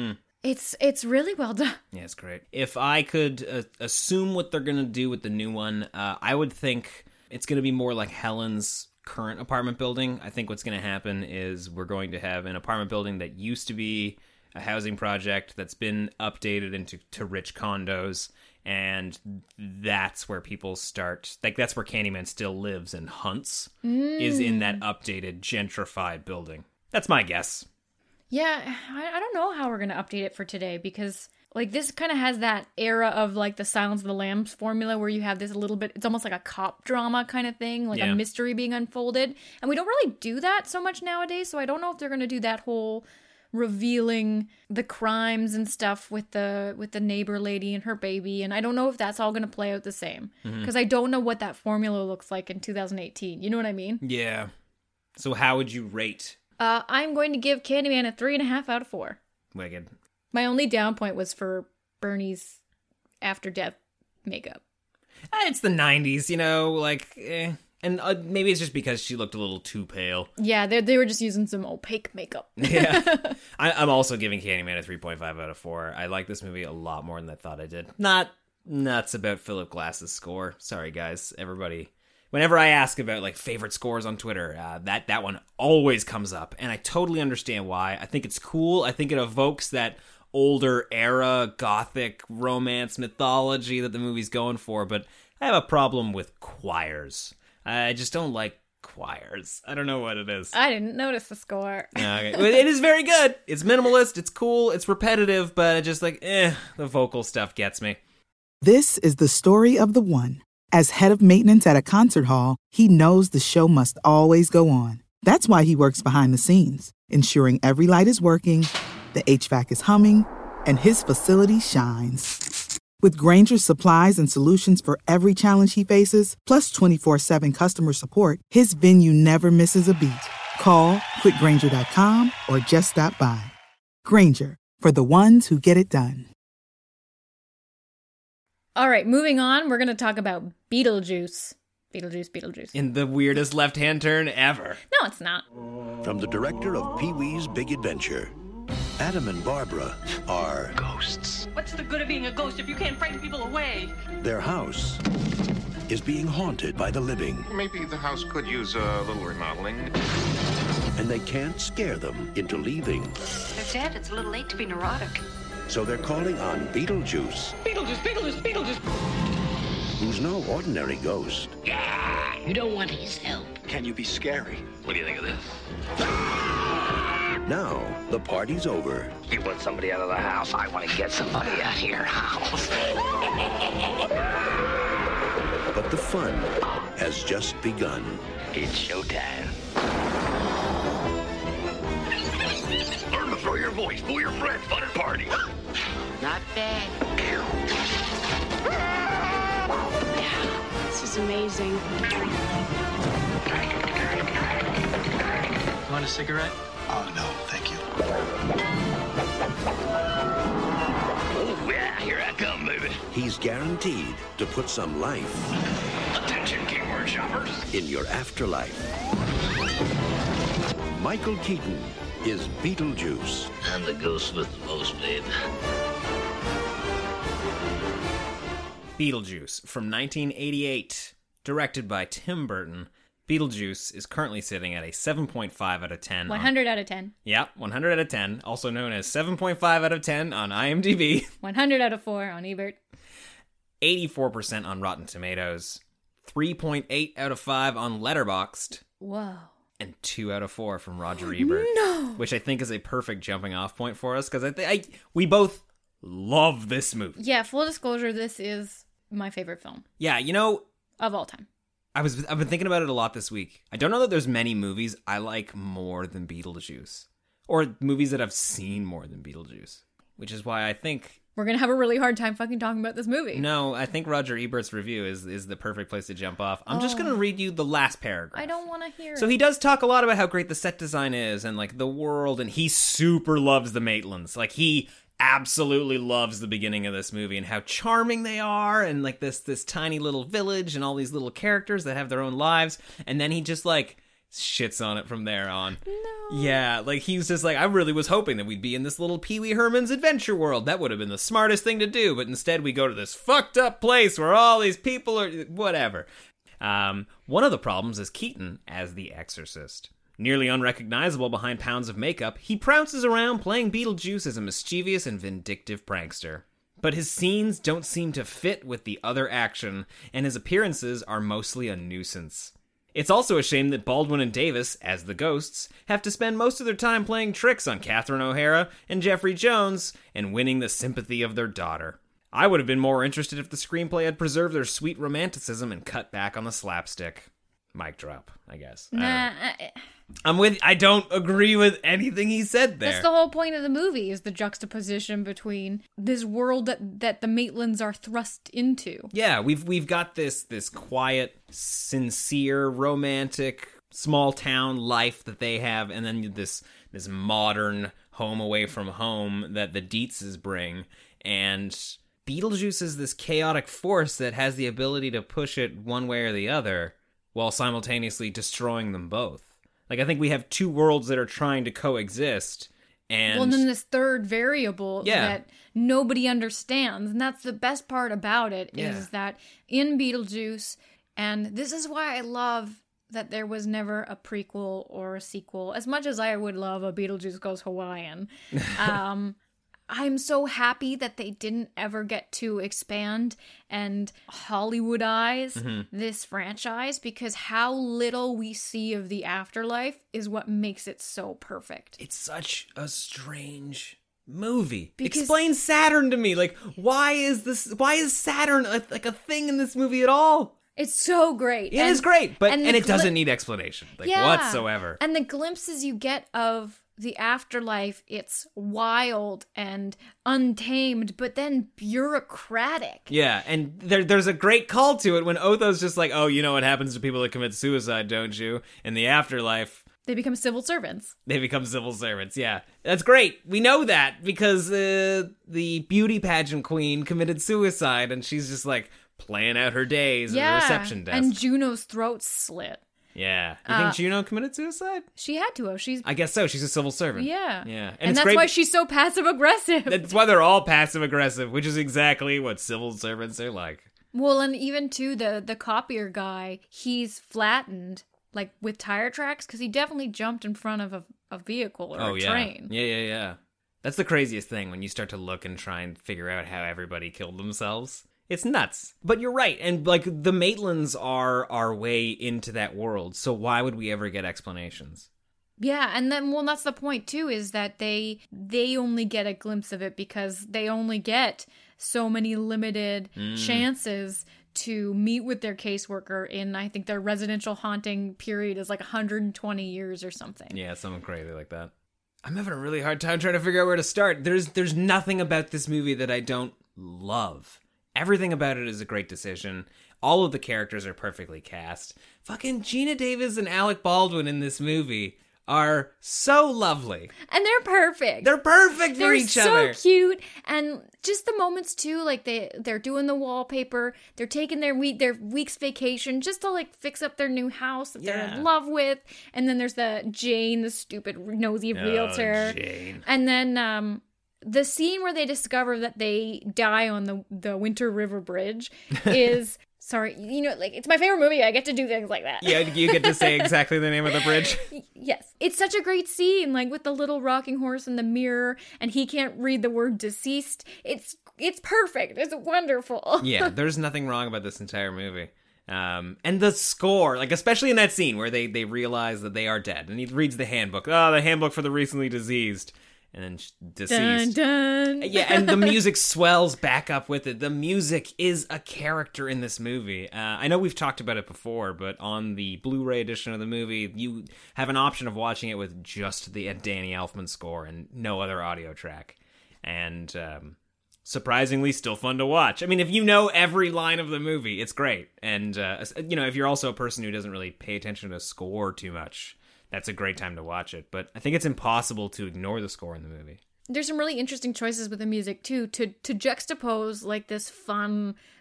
It's it's really well done. Yeah, it's great. If I could uh, assume what they're going to do with the new one, uh, I would think it's going to be more like Helen's current apartment building. I think what's going to happen is we're going to have an apartment building that used to be a housing project that's been updated into to rich condos, and that's where people start, like that's where Candyman still lives and hunts, mm. is in that updated, gentrified building. That's my guess. Yeah, I, I don't know how we're going to update it for today, because like this kind of has that era of like the Silence of the Lambs formula where you have this little bit, it's almost like a cop drama kind of thing, like yeah. a mystery being unfolded. And we don't really do that so much nowadays, so I don't know if they're going to do that whole revealing the crimes and stuff with the with the neighbor lady and her baby. And I don't know if that's all going to play out the same, because mm-hmm. I don't know what that formula looks like in two thousand eighteen. You know what I mean? Yeah. So how would you rate? Uh, I'm going to give Candyman a three and a half out of four. Wicked. My only down point was for Bernie's after death makeup. It's the nineties, you know, like, eh. And uh, maybe it's just because she looked a little too pale. Yeah, they they were just using some opaque makeup. Yeah. I, I'm also giving Candyman a three point five out of four. I like this movie a lot more than I thought I did. Not nuts about Philip Glass's score. Sorry, guys. Everybody. Whenever I ask about like favorite scores on Twitter, uh, that, that one always comes up. And I totally understand why. I think it's cool. I think it evokes that older era gothic romance mythology that the movie's going for. But I have a problem with choirs. I just don't like choirs. I don't know what it is. I didn't notice the score. Okay. It is very good. It's minimalist. It's cool. It's repetitive. But just like, eh, the vocal stuff gets me. This is the story of the one. As head of maintenance at a concert hall, he knows the show must always go on. That's why he works behind the scenes, ensuring every light is working, the H V A C is humming, and his facility shines. With Grainger's supplies and solutions for every challenge he faces, plus twenty-four seven customer support, his venue never misses a beat. Call quick grainger dot com or just stop by. Grainger, for the ones who get it done. All right, moving on, we're going to talk about Beetlejuice. Beetlejuice, Beetlejuice. In the weirdest left-hand turn ever. No, it's not. From the director of Pee-wee's Big Adventure, Adam and Barbara are ghosts. What's the good of being a ghost if you can't frighten people away? Their house is being haunted by the living. Maybe the house could use a little remodeling. And they can't scare them into leaving. They're dead. It's a little late to be neurotic. So they're calling on Beetlejuice. Beetlejuice, Beetlejuice, Beetlejuice. Who's no ordinary ghost. Yeah, you don't want his help. Can you be scary? What do you think of this? Now, the party's over. You want somebody out of the house? I want to get somebody out of your house. But the fun has just begun. It's showtime. Learn to throw your voice, fool your friends, fun and party. Not bad. This is amazing. Want a cigarette? Oh, no, thank you. Oh, yeah, here I come, baby. He's guaranteed to put some life. Attention, Kingward shoppers. In your afterlife. Michael Keaton is Beetlejuice. I'm the ghost with the most, babe. Beetlejuice from nineteen eighty-eight, directed by Tim Burton. Beetlejuice is currently sitting at a seven point five out of ten. one hundred on, out of ten. Yeah, one hundred out of ten, also known as seven point five out of ten on IMDb. one hundred out of four on Ebert. eighty-four percent on Rotten Tomatoes. three point eight out of five on Letterboxd. Whoa. And two out of four from Roger Ebert. No! Which I think is a perfect jumping off point for us, because I, th- I we both love this movie. Yeah, full disclosure, this is my favorite film. Yeah, you know... Of all time. I was, I've been thinking about it a lot this week. I don't know that there's many movies I like more than Beetlejuice. Or movies that I've seen more than Beetlejuice. Which is why I think... We're going to have a really hard time fucking talking about this movie. No, I think Roger Ebert's review is, is the perfect place to jump off. I'm oh. just going to read you the last paragraph. I don't want to hear So it. he does talk a lot about how great the set design is and like the world, and he super loves the Maitlands. Like he absolutely loves the beginning of this movie and how charming they are, and like this this tiny little village and all these little characters that have their own lives. And then he just like shits on it from there on. No. Yeah, like he's just like, I really was hoping that we'd be in this little Pee Wee Herman's adventure world. That would have been the smartest thing to do, but instead we go to this fucked up place where all these people are whatever. Um, one of the problems is Keaton as the Exorcist. Nearly unrecognizable behind pounds of makeup, he prounces around playing Beetlejuice as a mischievous and vindictive prankster. But his scenes don't seem to fit with the other action, and his appearances are mostly a nuisance. It's also a shame that Baldwin and Davis, as the ghosts, have to spend most of their time playing tricks on Catherine O'Hara and Jeffrey Jones and winning the sympathy of their daughter. I would have been more interested if the screenplay had preserved their sweet romanticism and cut back on the slapstick. Mic drop, I guess. Nah, I I, I'm with. I don't agree with anything he said there. That's the whole point of the movie, is the juxtaposition between this world that, that the Maitlands are thrust into. Yeah, we've we've got this this quiet, sincere, romantic, small town life that they have, and then this this modern home away from home that the Dietzes bring, and Beetlejuice is this chaotic force that has the ability to push it one way or the other, while simultaneously destroying them both. Like, I think we have two worlds that are trying to coexist, and... Well, and then this third variable yeah. that nobody understands, and that's the best part about it, yeah. is that in Beetlejuice, and this is why I love that there was never a prequel or a sequel, as much as I would love a Beetlejuice Goes Hawaiian, um... I'm so happy that they didn't ever get to expand and Hollywoodize mm-hmm. this franchise, because how little we see of the afterlife is what makes it so perfect. It's such a strange movie. Because Explain Saturn to me. Like, why is this? Why is Saturn a, like a thing in this movie at all? It's so great. It and, is great, but and, and it gli- doesn't need explanation, like yeah. whatsoever. And the glimpses you get of the afterlife, it's wild and untamed, but then bureaucratic. Yeah, and there, there's a great call to it when Otho's just like, oh, you know what happens to people that commit suicide, don't you? In the afterlife, they become civil servants. They become civil servants, yeah. That's great. We know that because uh, the beauty pageant queen committed suicide, and she's just like playing out her days yeah, at the reception desk. And Juno's throat slit. Yeah. You uh, think Juno committed suicide? She had to have. She's. I guess so. She's a civil servant. Yeah. Yeah. And, and it's that's great. why she's so passive-aggressive. That's why they're all passive-aggressive, which is exactly what civil servants are like. Well, and even, too, the, the copier guy, he's flattened, like, with tire tracks, because he definitely jumped in front of a, a vehicle or oh, a yeah. train. Yeah, yeah, yeah. That's the craziest thing when you start to look and try and figure out how everybody killed themselves. It's nuts. But you're right. And, like, the Maitlands are our way into that world. So why would we ever get explanations? Yeah, and then, well, that's the point, too, is that they they only get a glimpse of it because they only get so many limited mm. chances to meet with their caseworker in, I think, their residential haunting period is like one hundred twenty years or something. Yeah, something crazy like that. I'm having a really hard time trying to figure out where to start. There's There's nothing about this movie that I don't love. Everything about it is a great decision. All of the characters are perfectly cast. Fucking Gina Davis and Alec Baldwin in this movie are so lovely. And they're perfect. They're perfect for they're each so other. They're so cute. And just the moments, too, like they, they're doing the wallpaper. They're taking their week their week's vacation just to, like, fix up their new house that yeah. they're in love with. And then there's the Jane, the stupid nosy oh, realtor. Jane. And then... um. The scene where they discover that they die on the the Winter River Bridge is, sorry, you know, like, it's my favorite movie. I get to do things like that. Yeah, you get to say exactly the name of the bridge. Yes. It's such a great scene, like, with the little rocking horse in the mirror, and he can't read the word deceased. It's it's perfect. It's wonderful. Yeah, there's nothing wrong about this entire movie. Um, and the score, like, especially in that scene where they, they realize that they are dead, and he reads the handbook. Oh, the handbook for the recently diseased. And then deceased. Dun, dun. Yeah, and the music swells back up with it. The music is a character in this movie. Uh, I know we've talked about it before, but on the Blu-ray edition of the movie, you have an option of watching it with just the Danny Elfman score and no other audio track. And um, surprisingly, still fun to watch. I mean, if you know every line of the movie, it's great. And, uh, you know, if you're also a person who doesn't really pay attention to score too much, that's a great time to watch it. But I think it's impossible to ignore the score in the movie. There's some really interesting choices with the music, too, to to juxtapose, like, this fun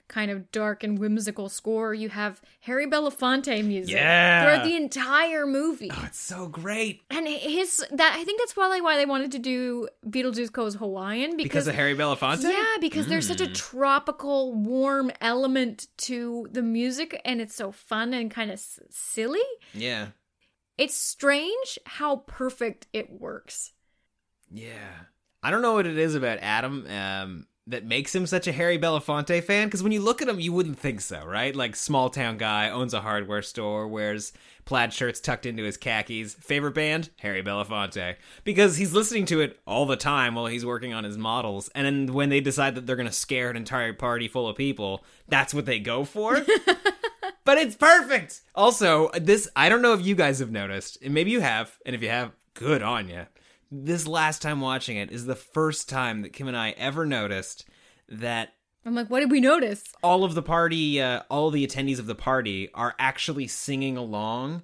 kind of dark and whimsical score. You have Harry Belafonte music Yeah. throughout the entire movie. Oh, it's so great. And his that I think that's probably why they wanted to do Beetlejuice Goes Hawaiian because, Because of Harry Belafonte? Yeah, because Mm. there's such a tropical, warm element to the music, and it's so fun and kind of s- silly. Yeah. It's strange how perfect it works. Yeah. I don't know what it is about Adam um, that makes him such a Harry Belafonte fan, because when you look at him, you wouldn't think so, right? Like, small town guy, owns a hardware store, wears plaid shirts tucked into his khakis. Favorite band? Harry Belafonte. Because he's listening to it all the time while he's working on his models, and then when they decide that they're going to scare an entire party full of people, that's what they go for. But it's perfect! Also, this, I don't know if you guys have noticed, and maybe you have, and if you have, good on you. This last time watching it is the first time that Kim and I ever noticed that I'm like, what did we notice? all of the party, uh, all the attendees of the party are actually singing along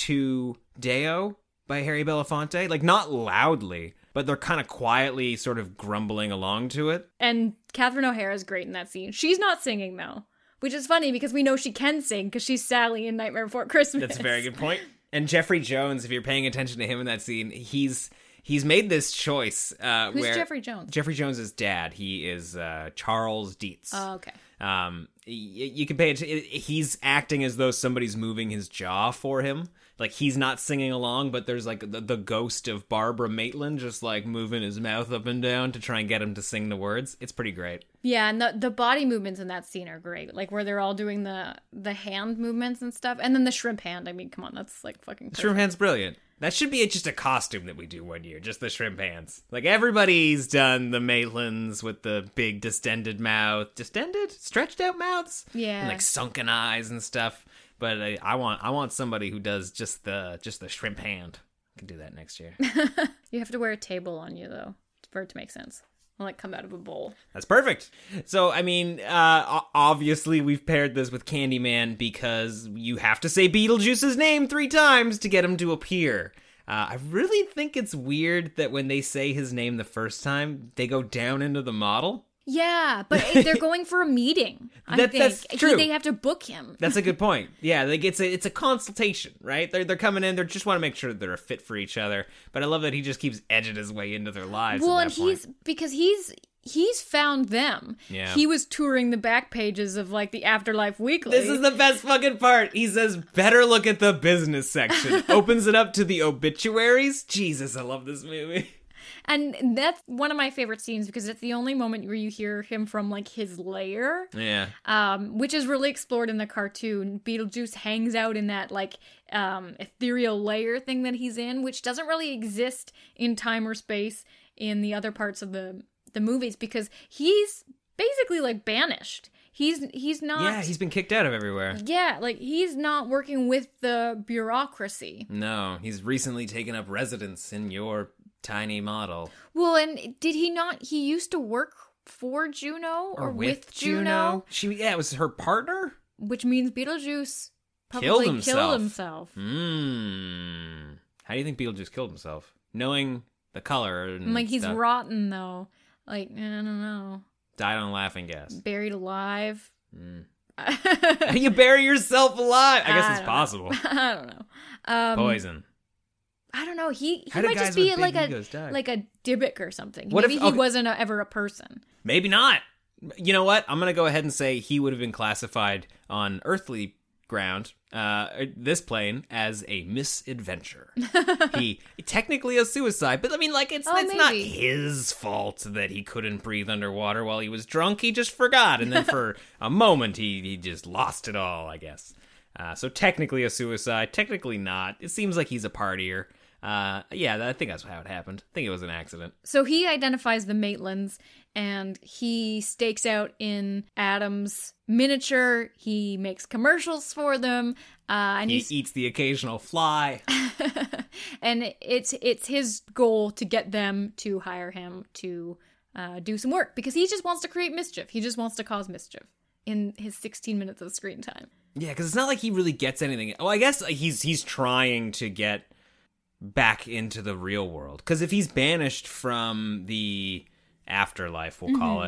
to Deo by Harry Belafonte. Like, not loudly, but they're kind of quietly sort of grumbling along to it. And Catherine O'Hara's great in that scene. She's not singing, though, which is funny because we know she can sing because she's Sally in Nightmare Before Christmas. That's a very good point. And Jeffrey Jones, if you're paying attention to him in that scene, he's... He's made this choice. Uh, Who's where Jeffrey Jones? Jeffrey Jones' dad. He is uh, Charles Dietz. Oh, okay. Um, y- you can pay attention. He's acting as though somebody's moving his jaw for him. Like, he's not singing along, but there's like the, the ghost of Barbara Maitland just like moving his mouth up and down to try and get him to sing the words. It's pretty great. Yeah, and the the body movements in that scene are great. Like where they're all doing the the hand movements and stuff, and then the shrimp hand. I mean, come on, that's like fucking perfect. Shrimp hand's brilliant. That should be just a costume that we do one year, just the shrimp hands. Like, everybody's done the Maitlands with the big distended mouth. Distended? Stretched out mouths? Yeah. And like sunken eyes and stuff. But I, I want I want somebody who does just the just the shrimp hand. I can do that next year. You have to wear a table on you, though, for it to make sense. I'll, like, come out of a bowl. That's perfect. So, I mean, uh, obviously we've paired this with Candyman because you have to say Beetlejuice's name three times to get him to appear. Uh, I really think it's weird that when they say his name the first time, they go down into the model. Yeah, but they're going for a meeting. I That- think that's true. He, they have to book him. That's a good point. Yeah, like it's a it's a consultation, right? They're they're coming in. They just want to make sure that they're a fit for each other. But I love that he just keeps edging his way into their lives. Well, at and that point. he's because he's he's found them. Yeah. He was touring the back pages of like the Afterlife Weekly. This is the best fucking part. He says, "Better look at the business section." Opens it up to the obituaries. Jesus, I love this movie. And that's one of my favorite scenes because it's the only moment where you hear him from like his lair. Yeah. Um, which is really explored in the cartoon. Beetlejuice hangs out in that like um, ethereal layer thing that he's in, which doesn't really exist in time or space in the other parts of the the movies because he's basically like banished. He's he's not. Yeah, he's been kicked out of everywhere. Yeah, like he's not working with the bureaucracy. No, he's recently taken up residence in your tiny model. Well, and did he not? He used to work for Juno or, with, Juno, She, yeah, it was her partner. which means Beetlejuice probably Killed himself. killed himself. Hmm. How do you think Beetlejuice killed himself? Knowing the color and Like he's stuff. rotten though. Like I don't know. Died on laughing gas. Buried alive. Mm. You bury yourself alive. I guess I it's don't possible. know. I don't know. Um, Poison. I don't know. He he How do might guys just be with like big a egos die? like a Dybbuk or something. What Maybe if- he okay. wasn't a, ever a person. Maybe not. You know what? I'm going to go ahead and say he would have been classified on earthly ground, uh, this plane, as a misadventure. He technically a suicide, but I mean, like, it's, Oh, it's not maybe. his fault that he couldn't breathe underwater while he was drunk. He just forgot, and then for a moment, he, he just lost it all, I guess. Uh, so technically a suicide, technically not. It seems like he's a partier. Uh, yeah, I think that's how it happened. I think it was an accident. So he identifies the Maitlands and he stakes out in Adam's miniature. He makes commercials for them. Uh, and He he's, eats the occasional fly. and it's it's his goal to get them to hire him to uh, do some work because he just wants to create mischief. He just wants to cause mischief in his sixteen minutes of screen time. Yeah, because it's not like he really gets anything. Well, I guess he's he's trying to get back into the real world. Because if he's banished from the afterlife, we'll call Mhm. it,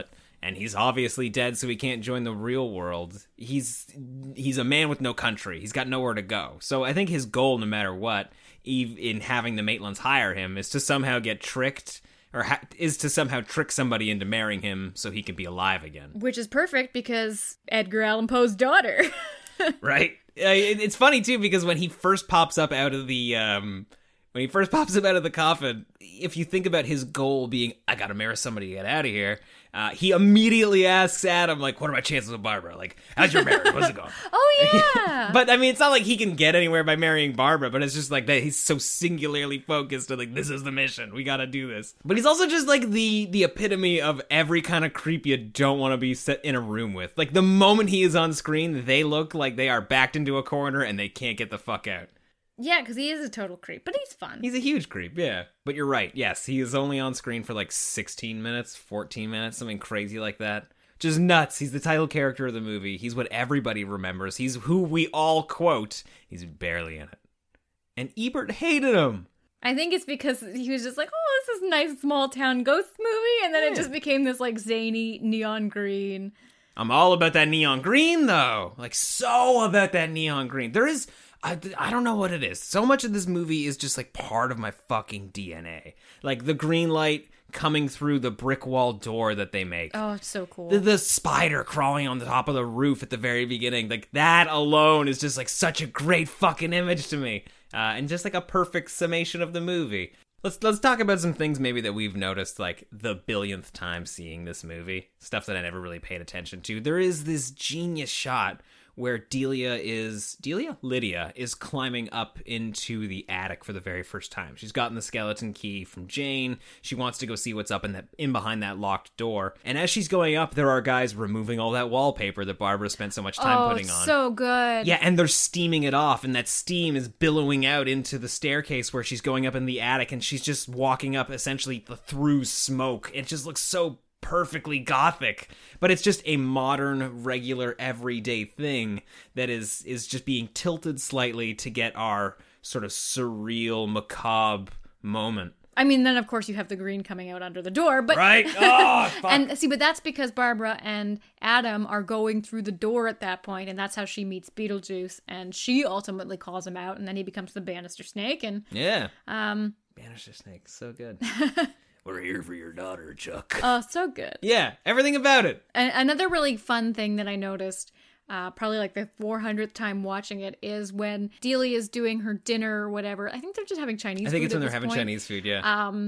and he's obviously dead, so he can't join the real world. He's he's a man with no country. He's got nowhere to go. So I think his goal, no matter what, in having the Maitlands hire him, is to somehow get tricked, or ha- is to somehow trick somebody into marrying him so he can be alive again. Which is perfect because Edgar Allan Poe's daughter. Right? It's funny, too, because when he first pops up out of the... Um, when he first pops up out of the coffin, if you think about his goal being, I gotta marry somebody to get out of here, uh, he immediately asks Adam, like, what are my chances with Barbara? Like, how's your marriage? What's it going? Oh, yeah! But, I mean, it's not like he can get anywhere by marrying Barbara, but it's just like that he's so singularly focused on, like, this is the mission. We gotta do this. But he's also just, like, the, the epitome of every kind of creep you don't want to be set in a room with. Like, the moment he is on screen, they look like they are backed into a corner and they can't get the fuck out. Yeah, because he is a total creep, but he's fun. He's a huge creep, yeah. But you're right, yes, he is only on screen for like sixteen minutes, fourteen minutes, something crazy like that. Just nuts. He's the title character of the movie. He's what everybody remembers. He's who we all quote. He's barely in it. And Ebert hated him. I think it's because he was just like, oh, this is a nice small town ghost movie, and then yeah. it just became this like zany neon green. I'm all about that neon green, though. Like, so about that neon green. There is... I, I don't know what it is. So much of this movie is just like part of my fucking D N A. Like the green light coming through the brick wall door that they make. Oh, it's so cool. The, the spider crawling on the top of the roof at the very beginning. Like that alone is just like such a great fucking image to me. Uh, and just like a perfect summation of the movie. Let's let's talk about some things maybe that we've noticed like the billionth time seeing this movie. Stuff that I never really paid attention to. There is this genius shot where Delia is, Delia? Lydia is climbing up into the attic for the very first time. She's gotten the skeleton key from Jane. She wants to go see what's up in that in behind that locked door. And as she's going up, there are guys removing all that wallpaper that Barbara spent so much time oh, putting on. So good. Yeah, and they're steaming it off, and that steam is billowing out into the staircase where she's going up in the attic, and she's just walking up essentially through smoke. It just looks so perfectly gothic, but it's just a modern, regular, everyday thing that is is just being tilted slightly to get our sort of surreal, macabre moment. I mean, then of course you have the green coming out under the door, but right? Oh, fuck. And see, but that's because Barbara and Adam are going through the door at that point, and that's how she meets Beetlejuice, and she ultimately calls him out, and then he becomes the Bannister Snake, and yeah, um, Bannister Snake, so good. We're here for your daughter, Chuck. Oh, so good. Yeah, everything about it. And another really fun thing that I noticed, uh, probably like the four hundredth time watching it, is when Delia is doing her dinner or whatever. I think they're just having Chinese food. I think food it's when they're this having point. Chinese food, yeah. Um,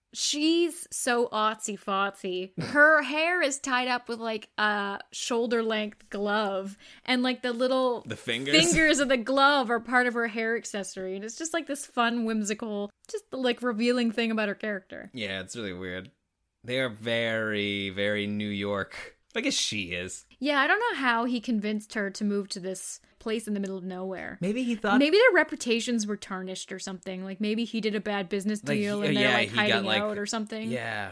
she's so artsy-fartsy. Her hair is tied up with like a shoulder-length glove, and like the little the fingers. fingers of the glove are part of her hair accessory, and it's just like this fun, whimsical, just like revealing thing about her character. Yeah, it's really weird. They are very, very New York. I guess she is. Yeah, I don't know how he convinced her to move to this place in the middle of nowhere. Maybe he thought... Maybe their reputations were tarnished or something. Like, maybe he did a bad business deal like, and they're, yeah, like, hiding got, like, out or something. Yeah.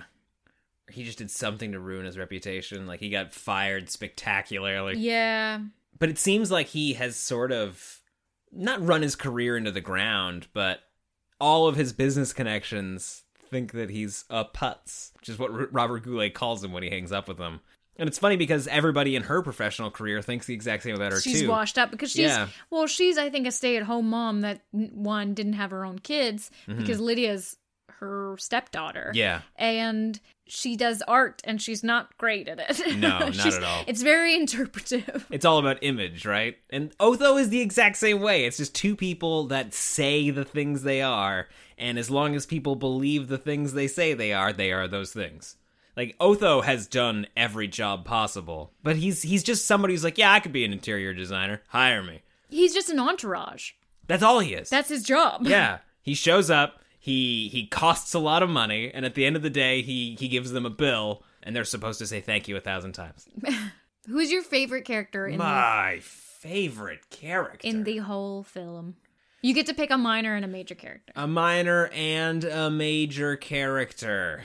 He just did something to ruin his reputation. Like, he got fired spectacularly. Yeah. But it seems like he has sort of... not run his career into the ground, but all of his business connections think that he's a putz, which is what R- Robert Goulet calls him when he hangs up with him. And it's funny because everybody in her professional career thinks the exact same about her, she's too. She's washed up because she's, yeah. well, she's, I think, a stay-at-home mom that, one, didn't have her own kids mm-hmm. because Lydia's her stepdaughter. Yeah. And she does art and she's not great at it. No, not at all. It's very interpretive. It's all about image, right? And Otho is the exact same way. It's just two people that say the things they are, and as long as people believe the things they say they are, they are those things. Like, Otho has done every job possible, but he's he's just somebody who's like, yeah, I could be an interior designer. Hire me. He's just an entourage. That's all he is. That's his job. Yeah. He shows up, he he costs a lot of money, and at the end of the day, he, he gives them a bill, and they're supposed to say thank you a thousand times. Who's your favorite character in My the... favorite character? In the whole film. You get to pick a minor and a major character. A minor and a major character.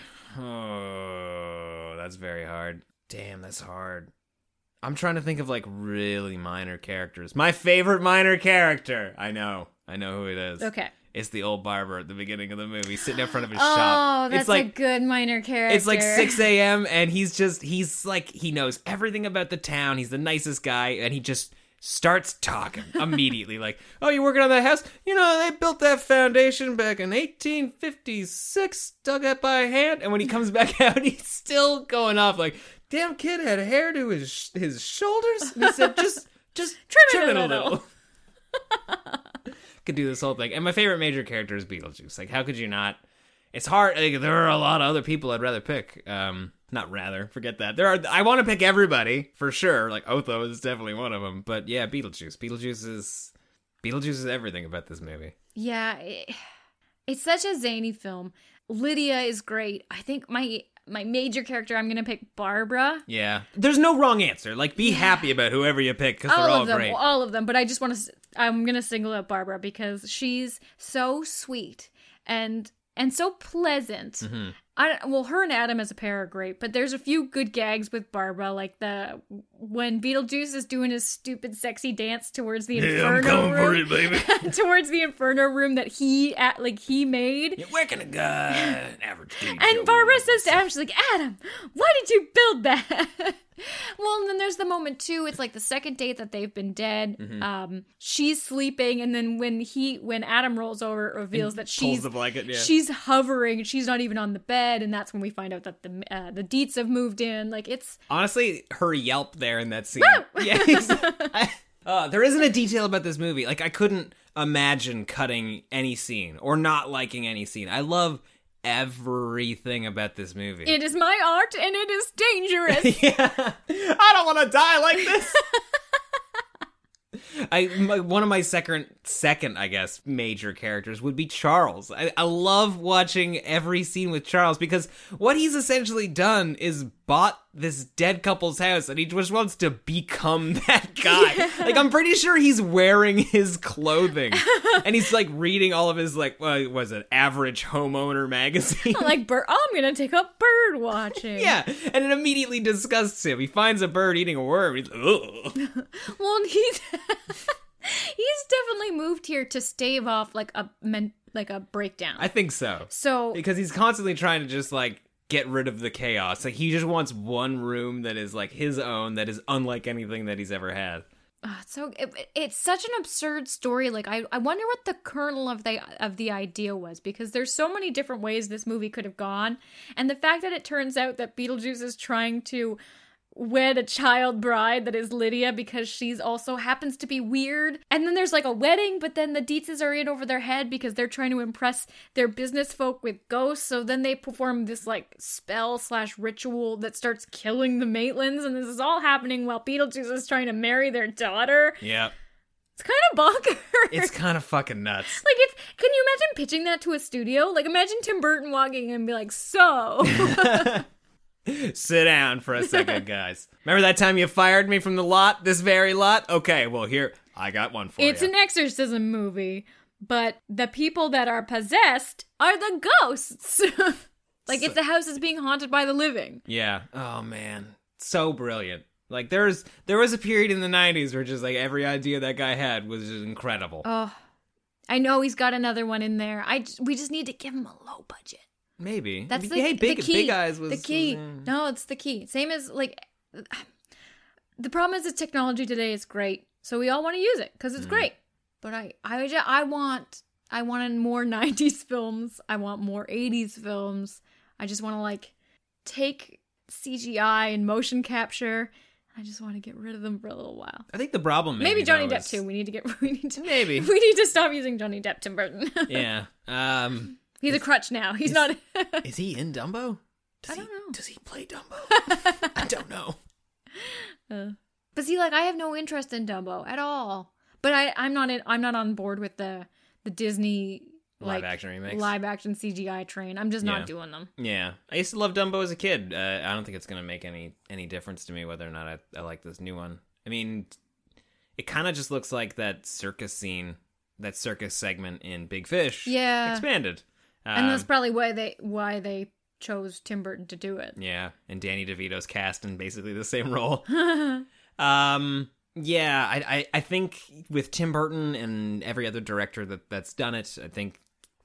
Oh, that's very hard. Damn, that's hard. I'm trying to think of, like, really minor characters. My favorite minor character. I know. I know who it is. Okay. It's the old barber at the beginning of the movie, sitting in front of his oh, shop. Oh, that's it's like, a good minor character. It's like six a.m. and he's just, he's like, he knows everything about the town. He's the nicest guy, and he just starts talking immediately. Like, oh, you working on that house? You know, they built that foundation back in eighteen fifty-six, dug it by hand. And when he comes back out, he's still going off like, damn kid had hair to his his shoulders. And he said, just, just trim, trim it a it a little. little. Could do this whole thing. And my favorite major character is Beetlejuice. Like, how could you not? It's hard. Like, there are a lot of other people I'd rather pick. Um, not rather. Forget that. There are. I want to pick everybody for sure. Like Otho is definitely one of them. But yeah, Beetlejuice. Beetlejuice is Beetlejuice is everything about this movie. Yeah, it, it's such a zany film. Lydia is great. I think my my major character, I'm gonna pick Barbara. Yeah, there's no wrong answer. Like, be yeah. happy about whoever you pick because they're all of them, great. All of them. But I just want to. I'm gonna single out Barbara because she's so sweet and and so pleasant. Mm-hmm. I, well, her and Adam as a pair are great, but there's a few good gags with Barbara, like the when Beetlejuice is doing his stupid sexy dance towards the yeah, Inferno I'm coming room, for it, baby. towards the Inferno room that he at like he made. Yeah, where can a guy, an average dude, and Barbara says to Adam, she's like, Adam, why did you build that? Well, and then there's the moment too. It's like the second date that they've been dead. Mm-hmm. Um, she's sleeping, and then when he, when Adam rolls over, it reveals and that she's the blanket, yeah. she's hovering. She's not even on the bed, and that's when we find out that the uh, the Dietz have moved in. Like it's honestly her yelp there in that scene. Yeah, I, uh, there isn't a detail about this movie. Like I couldn't imagine cutting any scene or not liking any scene. I love everything about this movie. It is my art and it is dangerous. Yeah. I don't want to die like this. I my, one of my second second I guess major characters would be Charles. I, I love watching every scene with Charles because what he's essentially done is bought this dead couple's house and he just wants to become that guy. Yeah. Like I'm pretty sure he's wearing his clothing and he's like reading all of his like uh, was it Average Homeowner magazine. Like bird, oh, I'm gonna take up bird watching. Yeah, and it immediately disgusts him. He finds a bird eating a worm. He's like, ugh. Well, he's he's definitely moved here to stave off like a men, like a breakdown. I think so. So because he's constantly trying to just like get rid of the chaos. Like he just wants one room that is like his own, that is unlike anything that he's ever had. Oh, so it, it's such an absurd story. Like I, I wonder what the kernel of the of the idea was, because there's so many different ways this movie could have gone, and the fact that it turns out that Beetlejuice is trying to wed a child bride that is Lydia because she's also happens to be weird. And then there's like a wedding, but then the Dietzes are in over their head because they're trying to impress their business folk with ghosts. So then they perform this like spell slash ritual that starts killing the Maitlands. And this is all happening while Beetlejuice is trying to marry their daughter. Yeah. It's kind of bonkers. It's kind of fucking nuts. Like, it's, can you imagine pitching that to a studio? Like, imagine Tim Burton walking in and be like, so... Sit down for a second, guys. Remember that time you fired me from the lot, this very lot? Okay, well, here, I got one for you. It's an exorcism movie, but the people that are possessed are the ghosts. Like, so, it's the house that's being haunted by the living. Yeah. Oh, man. So brilliant. Like, there's there was a period in the nineties where just, like, every idea that guy had was just incredible. Oh, I know he's got another one in there. I We just need to give him a low budget. Maybe. That's I mean, the, hey, big, the key. Big Eyes was... The key. Was, uh... No, it's the key. Same as, like... The problem is that technology today is great, so we all want to use it, because it's mm. great. But I, I, I want... I want more nineties films. I want more eighties films. I just want to, like, take C G I and motion capture... I just want to get rid of them for a little while. I think the problem maybe, maybe Johnny though, Depp is... too. We need to get we need to maybe we need to stop using Johnny Depp, Tim Burton. Yeah. Um He's is, a crutch now. He's is, not Is he in Dumbo? Does I don't he, know. Does he play Dumbo? I don't know. Uh, but see, like I have no interest in Dumbo at all. But I I'm not in, I'm not on board with the the Disney live like, action remakes, live action C G I train. I'm just not yeah. doing them. Yeah, I used to love Dumbo as a kid. Uh, I don't think it's gonna make any any difference to me whether or not I, I like this new one. I mean, it kind of just looks like that circus scene, that circus segment in Big Fish. Yeah, expanded. Um, and that's probably why they why they chose Tim Burton to do it. Yeah, and Danny DeVito's cast in basically the same role. um. Yeah, I, I, I think with Tim Burton and every other director that, that's done it, I think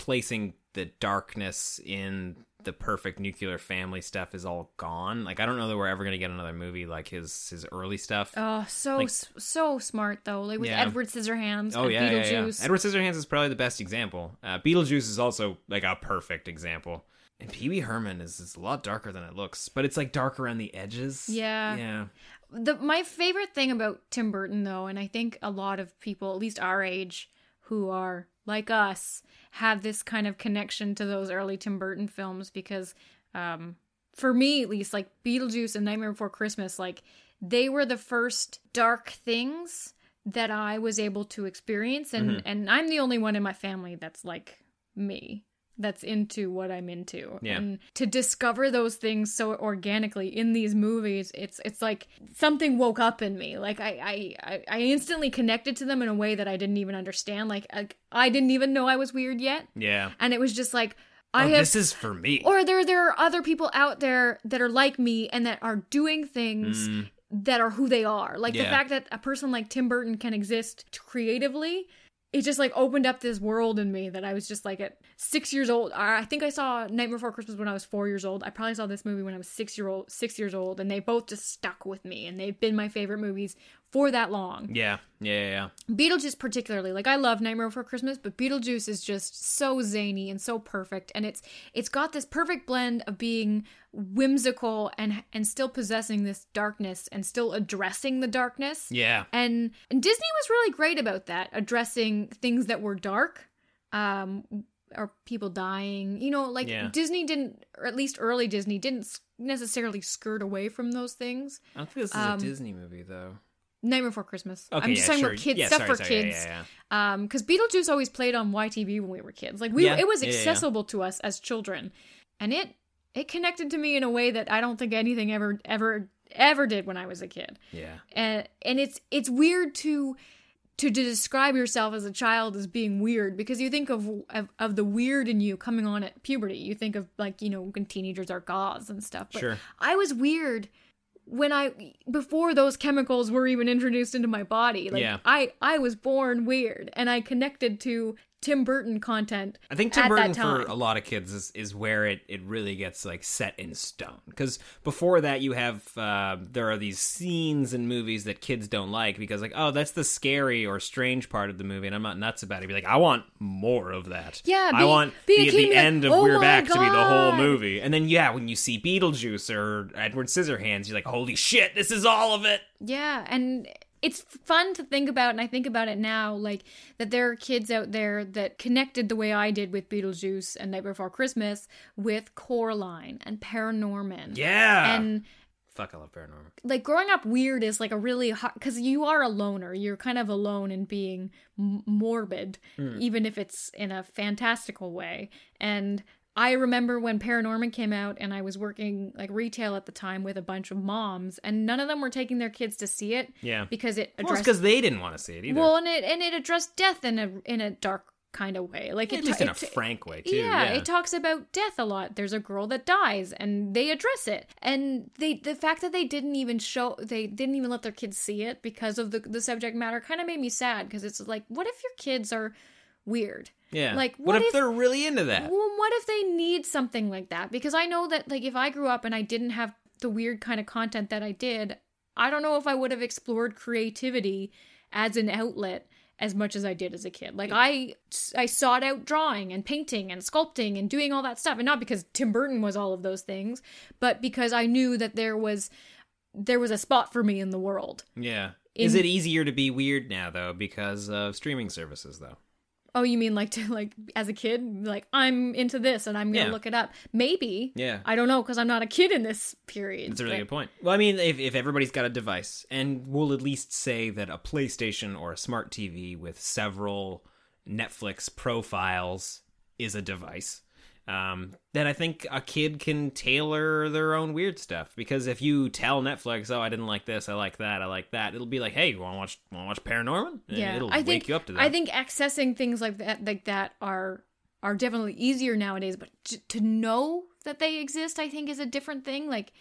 placing the darkness in the perfect nuclear family stuff is all gone. Like, I don't know that we're ever going to get another movie like his his early stuff. Oh, so like, so smart though. Like with yeah. Edward Scissorhands oh, and yeah, Beetlejuice. Yeah, yeah. Edward Scissorhands is probably the best example. Uh, Beetlejuice is also like a perfect example. And Pee Wee Herman is, is a lot darker than it looks, but it's like dark around the edges. Yeah. Yeah. The my favorite thing about Tim Burton though, and I think a lot of people, at least our age, who are like us, have this kind of connection to those early Tim Burton films because um, for me at least, like Beetlejuice and Nightmare Before Christmas, like they were the first dark things that I was able to experience. And, Mm-hmm. and I'm the only one in my family that's like me, that's into what I'm into. Yeah. And to discover those things so organically in these movies, it's it's like something woke up in me. Like I I, I instantly connected to them in a way that I didn't even understand. Like I, I didn't even know I was weird yet. Yeah. And it was just like I oh, have, this is for me. Or there there are other people out there that are like me and that are doing things Mm. that are who they are. Like the Yeah. fact that a person like Tim Burton can exist creatively, it just like opened up this world in me that I was just like at six years old. I think I saw Nightmare Before Christmas when I was four years old. I probably saw this movie when I was six year old, six years old, and they both just stuck with me, and they've been my favorite movies for that long. Yeah, yeah, yeah. yeah. Beetlejuice particularly, like I love Nightmare Before Christmas, but Beetlejuice is just so zany and so perfect, and it's it's got this perfect blend of being whimsical and and still possessing this darkness and still addressing the darkness. Yeah. And and Disney was really great about that, addressing things that were dark, um, or people dying. You know, like Yeah. Disney didn't, or at least early Disney didn't necessarily skirt away from those things. I don't think this is Um, a Disney movie, though. Nightmare Before Christmas. Okay, I'm just yeah, talking sure. about kids, Yeah, stuff sorry, for sorry, yeah, kids. yeah, yeah. Um, because Beetlejuice always played on Y T V when we were kids. Like we, Yeah, it was yeah, yeah, yeah. accessible to us as children, and it it connected to me in a way that I don't think anything ever ever ever did when I was a kid. Yeah. And and it's it's weird to to describe yourself as a child as being weird, because you think of, of of the weird in you coming on at puberty. You think of, like, you know, when teenagers are goths and stuff. But Sure. I was weird when I before those chemicals were even introduced into my body. Like Yeah. I I was born weird, and I connected to Tim Burton content. I think Tim at Burton that time. for a lot of kids is, is where it, it really gets like set in stone. Because before that, you have uh, there are these scenes in movies that kids don't like because, like, oh, that's the scary or strange part of the movie, and I'm not nuts about it. Be like, I want more of that. Yeah, I be- want be a the, kid the and be like, end of "Oh We're my Back to be the whole God." movie, and then yeah, when you see Beetlejuice or Edward Scissorhands, you're like, holy shit, this is all of it. Yeah, and it's fun to think about, and I think about it now, like, that there are kids out there that connected the way I did with Beetlejuice and Night Before Christmas with Coraline and Paranorman. Yeah. And, Fuck, I love Paranormal. like, growing up weird is, like, a really hard... Because you are a loner. You're kind of alone in being m- morbid, Mm. even if it's in a fantastical way. And I remember when Paranorman came out, and I was working like retail at the time with a bunch of moms, and none of them were taking their kids to see it. Yeah. Because it Well, addressed... it's because they didn't want to see it either. Well, and it and it addressed death in a in a dark kind of way. Like At it, least ta- in a it- frank way, too. Yeah, Yeah. it talks about death a lot. There's a girl that dies, and they address it. And they the fact that they didn't even show, they didn't even let their kids see it because of the the subject matter, kind of made me sad, because it's like, what if your kids are weird? Yeah. Like, what, what if, if- they're really into that? Well, what if they need something like that? Because I know that, like, if I grew up and I didn't have the weird kind of content that I did, I don't know if I would have explored creativity as an outlet as much as I did as a kid. Like, I, I sought out drawing and painting and sculpting and doing all that stuff. And not because Tim Burton was all of those things, but because I knew that there was, there was a spot for me in the world. Yeah. In- Is it easier to be weird now, though, because of streaming services, though? Oh, you mean like to like as a kid, like I'm into this and I'm gonna Yeah. look it up? Maybe. Yeah. I don't know, because I'm not a kid in this period. That's a really but- good point. Well, I mean, if, if everybody's got a device, and we'll at least say that a PlayStation or a smart T V with several Netflix profiles is a device, um, then I think a kid can tailor their own weird stuff. Because if you tell Netflix, oh, I didn't like this, I like that, I like that, it'll be like, hey, you want to watch, want to watch Paranorman? And Yeah, it'll I wake think you up to that. I think accessing things like that, like that, are are definitely easier nowadays. But to, to know that they exist, I think, is a different thing. Like,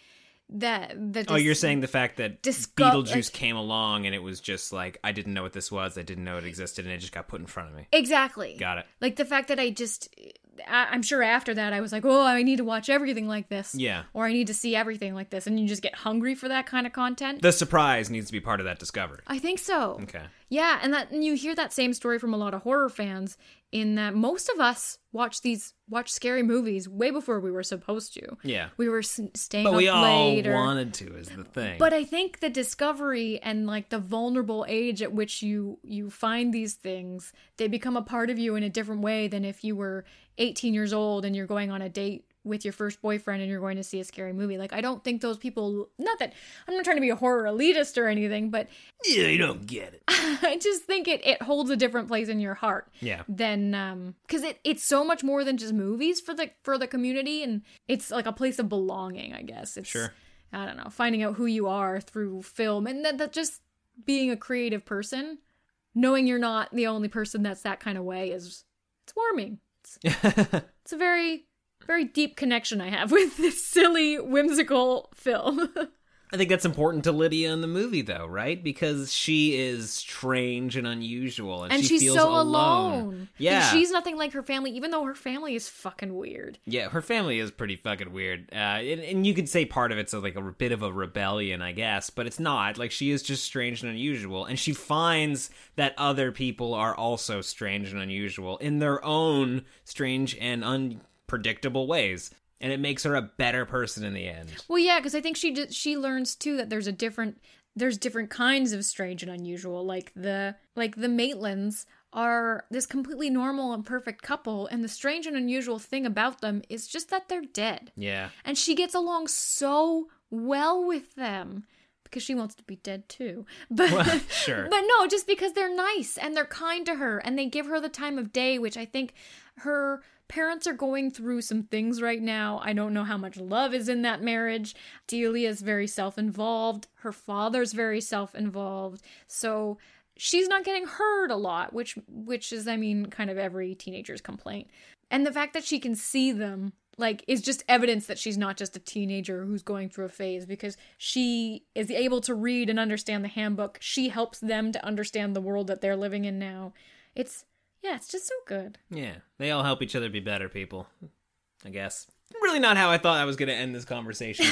that that Oh, you're saying the fact that disco- Beetlejuice like- came along and it was just like, I didn't know what this was, I didn't know it existed, and it just got put in front of me. Exactly. Got it. Like the fact that I just, I, I'm sure after that I was like, oh, I need to watch everything like this. Yeah. Or I need to see everything like this. And you just get hungry for that kind of content. The surprise needs to be part of that discovery. I think so. Okay. Yeah, and that and you hear that same story from a lot of horror fans in that most of us watch these watch scary movies way before we were supposed to. Yeah. We were s- staying But up we all late or, wanted to, is the thing. But I think the discovery and like the vulnerable age at which you you find these things, they become a part of you in a different way than if you were eighteen years old and you're going on a date with your first boyfriend and you're going to see a scary movie. Like, I don't think those people, not that I'm not trying to be a horror elitist or anything, but yeah, you don't get it. I just think it, it holds a different place in your heart. Yeah. Than um because it, it's so much more than just movies for the for the community, and it's like a place of belonging, I guess. It's, Sure. I don't know, finding out who you are through film, and that, that just being a creative person, knowing you're not the only person that's that kind of way is it's warming. It's, it's a very very deep connection I have with this silly, whimsical film. I think that's important to Lydia in the movie, though, right? Because she is strange and unusual, and, and she she's feels so alone. alone. Yeah, And she's nothing like her family, even though her family is fucking weird. Yeah, her family is pretty fucking weird, uh, and, and you could say part of it's like a bit of a rebellion, I guess, but it's not. Like, she is just strange and unusual, and she finds that other people are also strange and unusual in their own strange and unpredictable ways. And it makes her a better person in the end. Well, yeah, because I think she d- she learns too that there's a different there's different kinds of strange and unusual. Like the like the Maitlands are this completely normal and perfect couple, and the strange and unusual thing about them is just that they're dead. Yeah. And she gets along so well with them because she wants to be dead too. But Well, sure. But no, just because they're nice and they're kind to her and they give her the time of day, which I think her parents are going through some things right now. I don't know how much love is in that marriage. Delia's very self-involved. Her father's very self-involved. So she's not getting hurt a lot, which which is, I mean, kind of every teenager's complaint. And the fact that she can see them, like, is just evidence that she's not just a teenager who's going through a phase, because she is able to read and understand the handbook. She helps them to understand the world that they're living in now. It's Yeah, it's just so good. Yeah, they all help each other be better people, I guess. Really not how I thought I was going to end this conversation.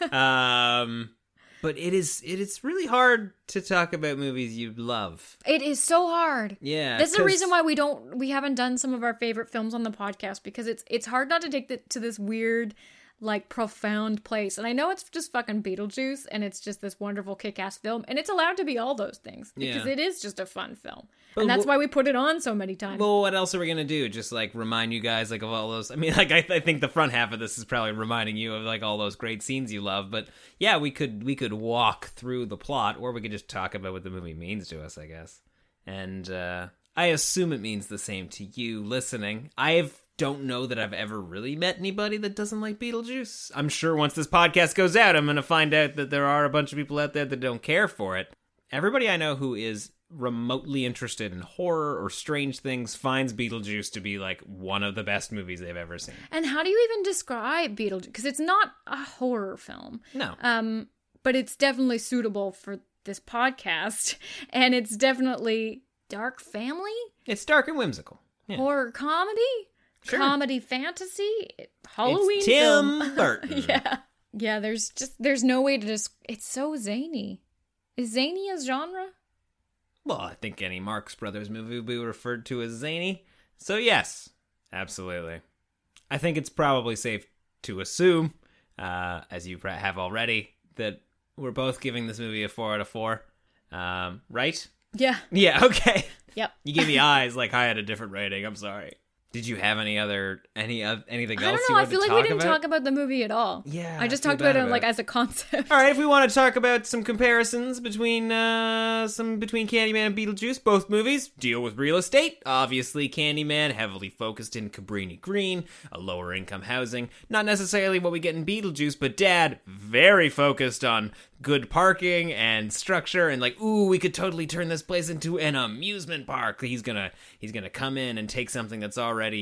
um, but it is it is really hard to talk about movies you love. It is so hard. Yeah. That's the 'cause- reason why we don't we haven't done some of our favorite films on the podcast, because it's it's hard not to take it to this weird, like, profound place. And I know it's just fucking Beetlejuice and it's just this wonderful kick-ass film, and it's allowed to be all those things because Yeah. it is just a fun film. But and that's wh- why we put it on so many times. Well, what else are we gonna do? Just like remind you guys like of all those. I mean, like I, th- I think the front half of this is probably reminding you of like all those great scenes you love. But yeah, we could we could walk through the plot, or we could just talk about what the movie means to us, I guess. And uh, I assume it means the same to you listening. I don't know that I've ever really met anybody that doesn't like Beetlejuice. I'm sure once this podcast goes out, I'm gonna find out that there are a bunch of people out there that don't care for it. Everybody I know who is remotely interested in horror or strange things finds Beetlejuice to be like one of the best movies they've ever seen. And how do you even describe Beetlejuice? Because it's not a horror film. No. Um, but it's definitely suitable for this podcast, and it's definitely dark family, It's dark and whimsical. Yeah. horror comedy, Sure. comedy fantasy, Halloween It's Tim film. Burton. yeah, yeah. There's just there's no way to just. It's so zany. Is zany a genre? Well, I think any Marx Brothers movie would be referred to as zany. So yes, absolutely. I think it's probably safe to assume, uh, as you have already, that we're both giving this movie a four out of four. Um, right? Yeah. Yeah, okay. Yep. You gave me eyes like I had a different rating. I'm sorry. Did you have any other, any uh, anything I else don't you know. I wanted feel to like talk we didn't about? talk about the movie at all. Yeah, I just I feel talked about bad it about like it. as a concept. All right, if we want to talk about some comparisons between uh, some between Candyman and Beetlejuice, both movies deal with real estate. Obviously, Candyman heavily focused in Cabrini Green, a lower income housing. Not necessarily what we get in Beetlejuice, but Dad very focused on good parking and structure, and like, ooh, we could totally turn this place into an amusement park. He's gonna he's gonna come in and take something that's already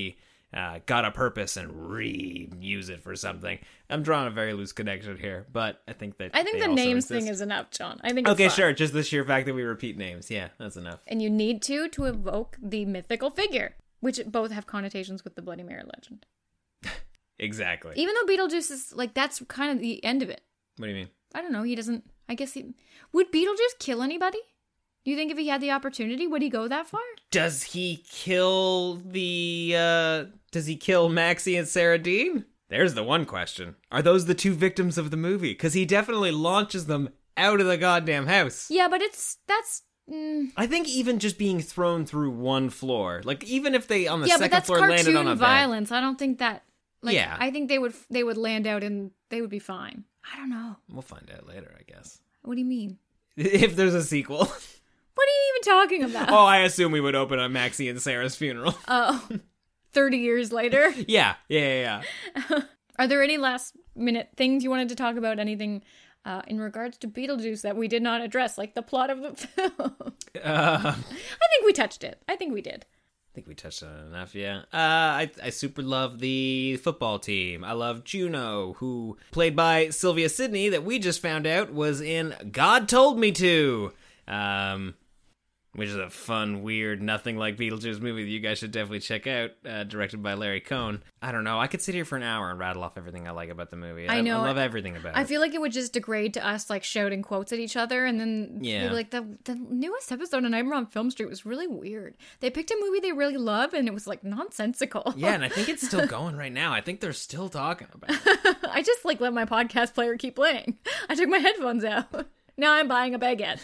uh, got a purpose and re-use it for something. I'm drawing a very loose connection here, but I think that I think they the also names exist. thing is enough, John. I think it's Okay, fine. sure. Just the sheer fact that we repeat names. Yeah, that's enough. And you need to to evoke the mythical figure, which both have connotations with the Bloody Mary legend. Exactly. Even though Beetlejuice is, like, that's kind of the end of it. What do you mean? I don't know. He doesn't, I guess he, would Beetlejuice kill anybody? Do you think if he had the opportunity, would he go that far? Does he kill the, uh, does he kill Maxie and Sarah Dean? There's the one question. Are those the two victims of the movie? Because he definitely launches them out of the goddamn house. Yeah, but it's, that's... Mm. I think even just being thrown through one floor, like even if they on the yeah, second but that's floor landed on a cartoon bed. violence. I don't think that, like, Yeah. I think they would, they would land out and they would be fine. I don't know. We'll find out later, I guess. What do you mean? If there's a sequel. What are you even talking about? Oh, I assume we would open on Maxie and Sarah's funeral. Oh, thirty years later? Yeah, yeah, yeah, yeah. Are there any last minute things you wanted to talk about? Anything uh, in regards to Beetlejuice that we did not address, like the plot of the film? Uh, I think we touched it. I think we did. I think we touched on it enough, yeah. Uh, I, I super love the football team. I love Juno, who, played by Sylvia Sidney, that we just found out was in God Told Me To. Um... Which is a fun, weird, nothing like Beetlejuice movie that you guys should definitely check out, uh, directed by Larry Cohn. I don't know, I could sit here for an hour and rattle off everything I like about the movie. I know. I love everything about I it. feel like it would just degrade to us, like, shouting quotes at each other, and then Yeah. we'd be like, the, the newest episode of Nightmare on Film Street was really weird. They picked a movie they really love, and it was, like, nonsensical. Yeah, and I think it's still going right now. I think they're still talking about it. I just, like, let my podcast player keep playing. I took my headphones out. Now I'm buying a baguette.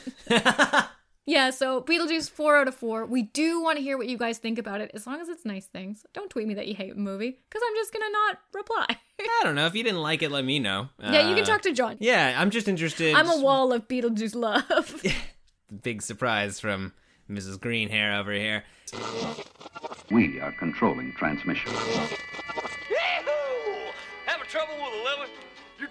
Yeah, so Beetlejuice, four out of four. We do want to hear what you guys think about it, as long as it's nice things. Don't tweet me that you hate the movie, because I'm just going to not reply. I don't know. If you didn't like it, let me know. Yeah, you can Uh, talk to John. Yeah, I'm just interested. I'm a wall of Beetlejuice love. Big surprise from Missus Greenhair over here. We are controlling transmission. Yahoo! Having trouble with a lever? You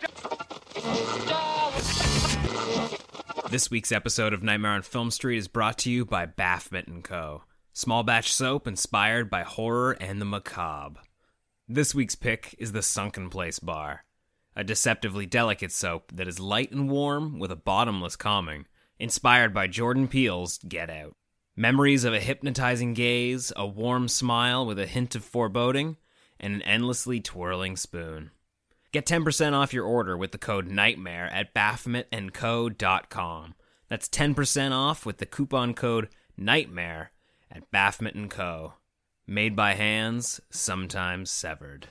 This week's episode of Nightmare on Film Street is brought to you by Baphomet and Co. Small batch soap inspired by horror and the macabre. This week's pick is the Sunken Place Bar, a deceptively delicate soap that is light and warm with a bottomless calming, inspired by Jordan Peele's Get Out. Memories of a hypnotizing gaze, a warm smile with a hint of foreboding, and an endlessly twirling spoon. Get ten percent off your order with the code NIGHTMARE at baphomet and co dot com. That's ten percent off with the coupon code NIGHTMARE at Baphomet and Co. Made by hands, sometimes severed.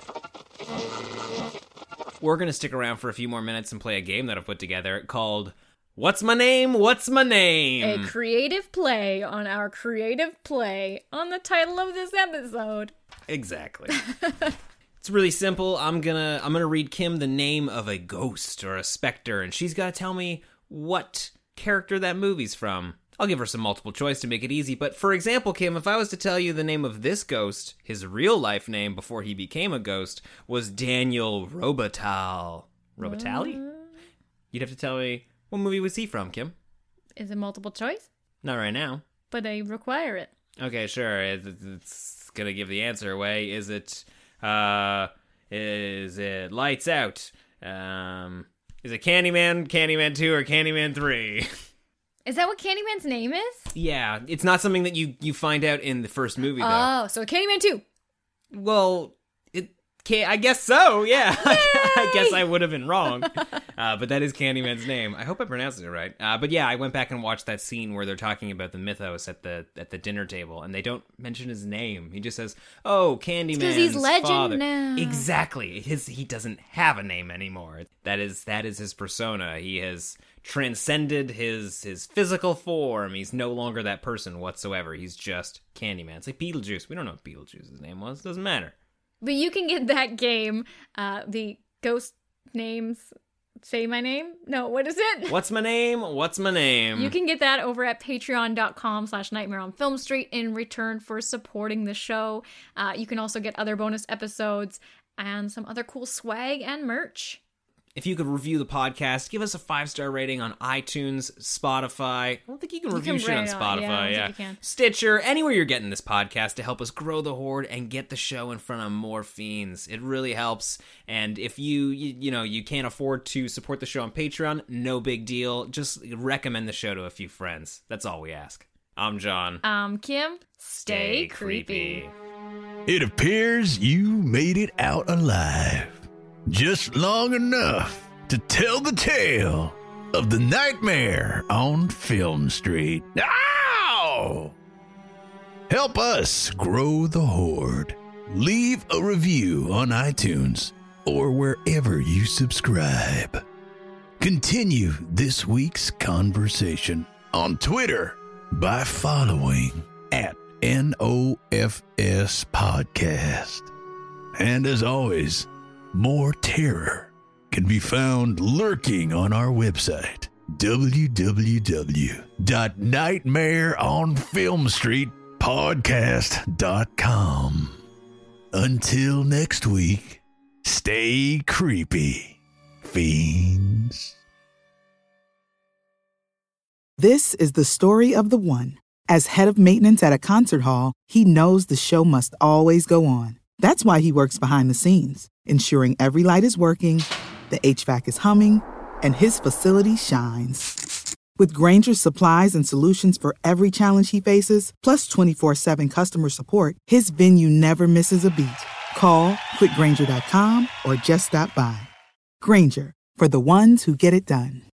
We're going to stick around for a few more minutes and play a game that I've put together called What's My Name? What's My Name? A creative play on our creative play on the title of this episode. Exactly. It's really simple. I'm gonna I'm gonna read Kim the name of a ghost or a specter, and she's gotta tell me what character that movie's from. I'll give her some multiple choice to make it easy, but for example, Kim, if I was to tell you the name of this ghost, his real life name before he became a ghost was Daniel Robital. Robitali? You'd have to tell me, what movie was he from, Kim? Is it multiple choice? Not right now. But I require it. Okay, sure. It- It's gonna give the answer away. Is it, uh, is it Lights Out? Um, is it Candyman, Candyman two, or Candyman three? Is that what Candyman's name is? Yeah, it's not something that you, you find out in the first movie, though. Oh, so Candyman two. Well, it can I guess so, yeah. I guess I would have been wrong. Uh, but that is Candyman's name. I hope I pronounced it right. Uh, but yeah, I went back and watched that scene where they're talking about the mythos at the at the dinner table, and they don't mention his name. He just says, "Oh, Candyman's Because he's legend father." now. Exactly. His he doesn't have a name anymore. That is that is his persona. He has transcended his his physical form. He's no longer that person whatsoever. He's just Candyman. It's like Beetlejuice. We don't know what Beetlejuice's name was. Doesn't matter. But you can get that game, uh, the ghost names. Say my name? No, what is it? What's my name? What's my name? You can get that over at patreon.com slash Nightmare on Film Street in return for supporting the show. Uh, you can also get other bonus episodes and some other cool swag and merch. If you could review the podcast, give us a five-star rating on iTunes, Spotify. I don't think you can You review can shit on rate it on- Spotify. yeah, I don't Yeah, think you can. Stitcher, anywhere you're getting this podcast to help us grow the Horde and get the show in front of more fiends. It really helps. And if you, you, you know, you can't afford to support the show on Patreon, no big deal. Just recommend the show to a few friends. That's all we ask. I'm John. Um, Kim, stay, creepy. It appears you made it out alive. Just long enough to tell the tale of the nightmare on Film Street. Ow! Help us grow the Horde. Leave a review on iTunes or wherever you subscribe. Continue this week's conversation on Twitter by following at N O F S Podcast. And as always, more terror can be found lurking on our website, w w w dot nightmare on film street podcast dot com. Until next week, stay creepy, fiends. This is the story of the one. As head of maintenance at a concert hall, he knows the show must always go on. That's why he works behind the scenes, ensuring every light is working, the H V A C is humming, and his facility shines. With Grainger's supplies and solutions for every challenge he faces, plus twenty-four seven customer support, his venue never misses a beat. Call quick grainger dot com or just stop by. Grainger, for the ones who get it done.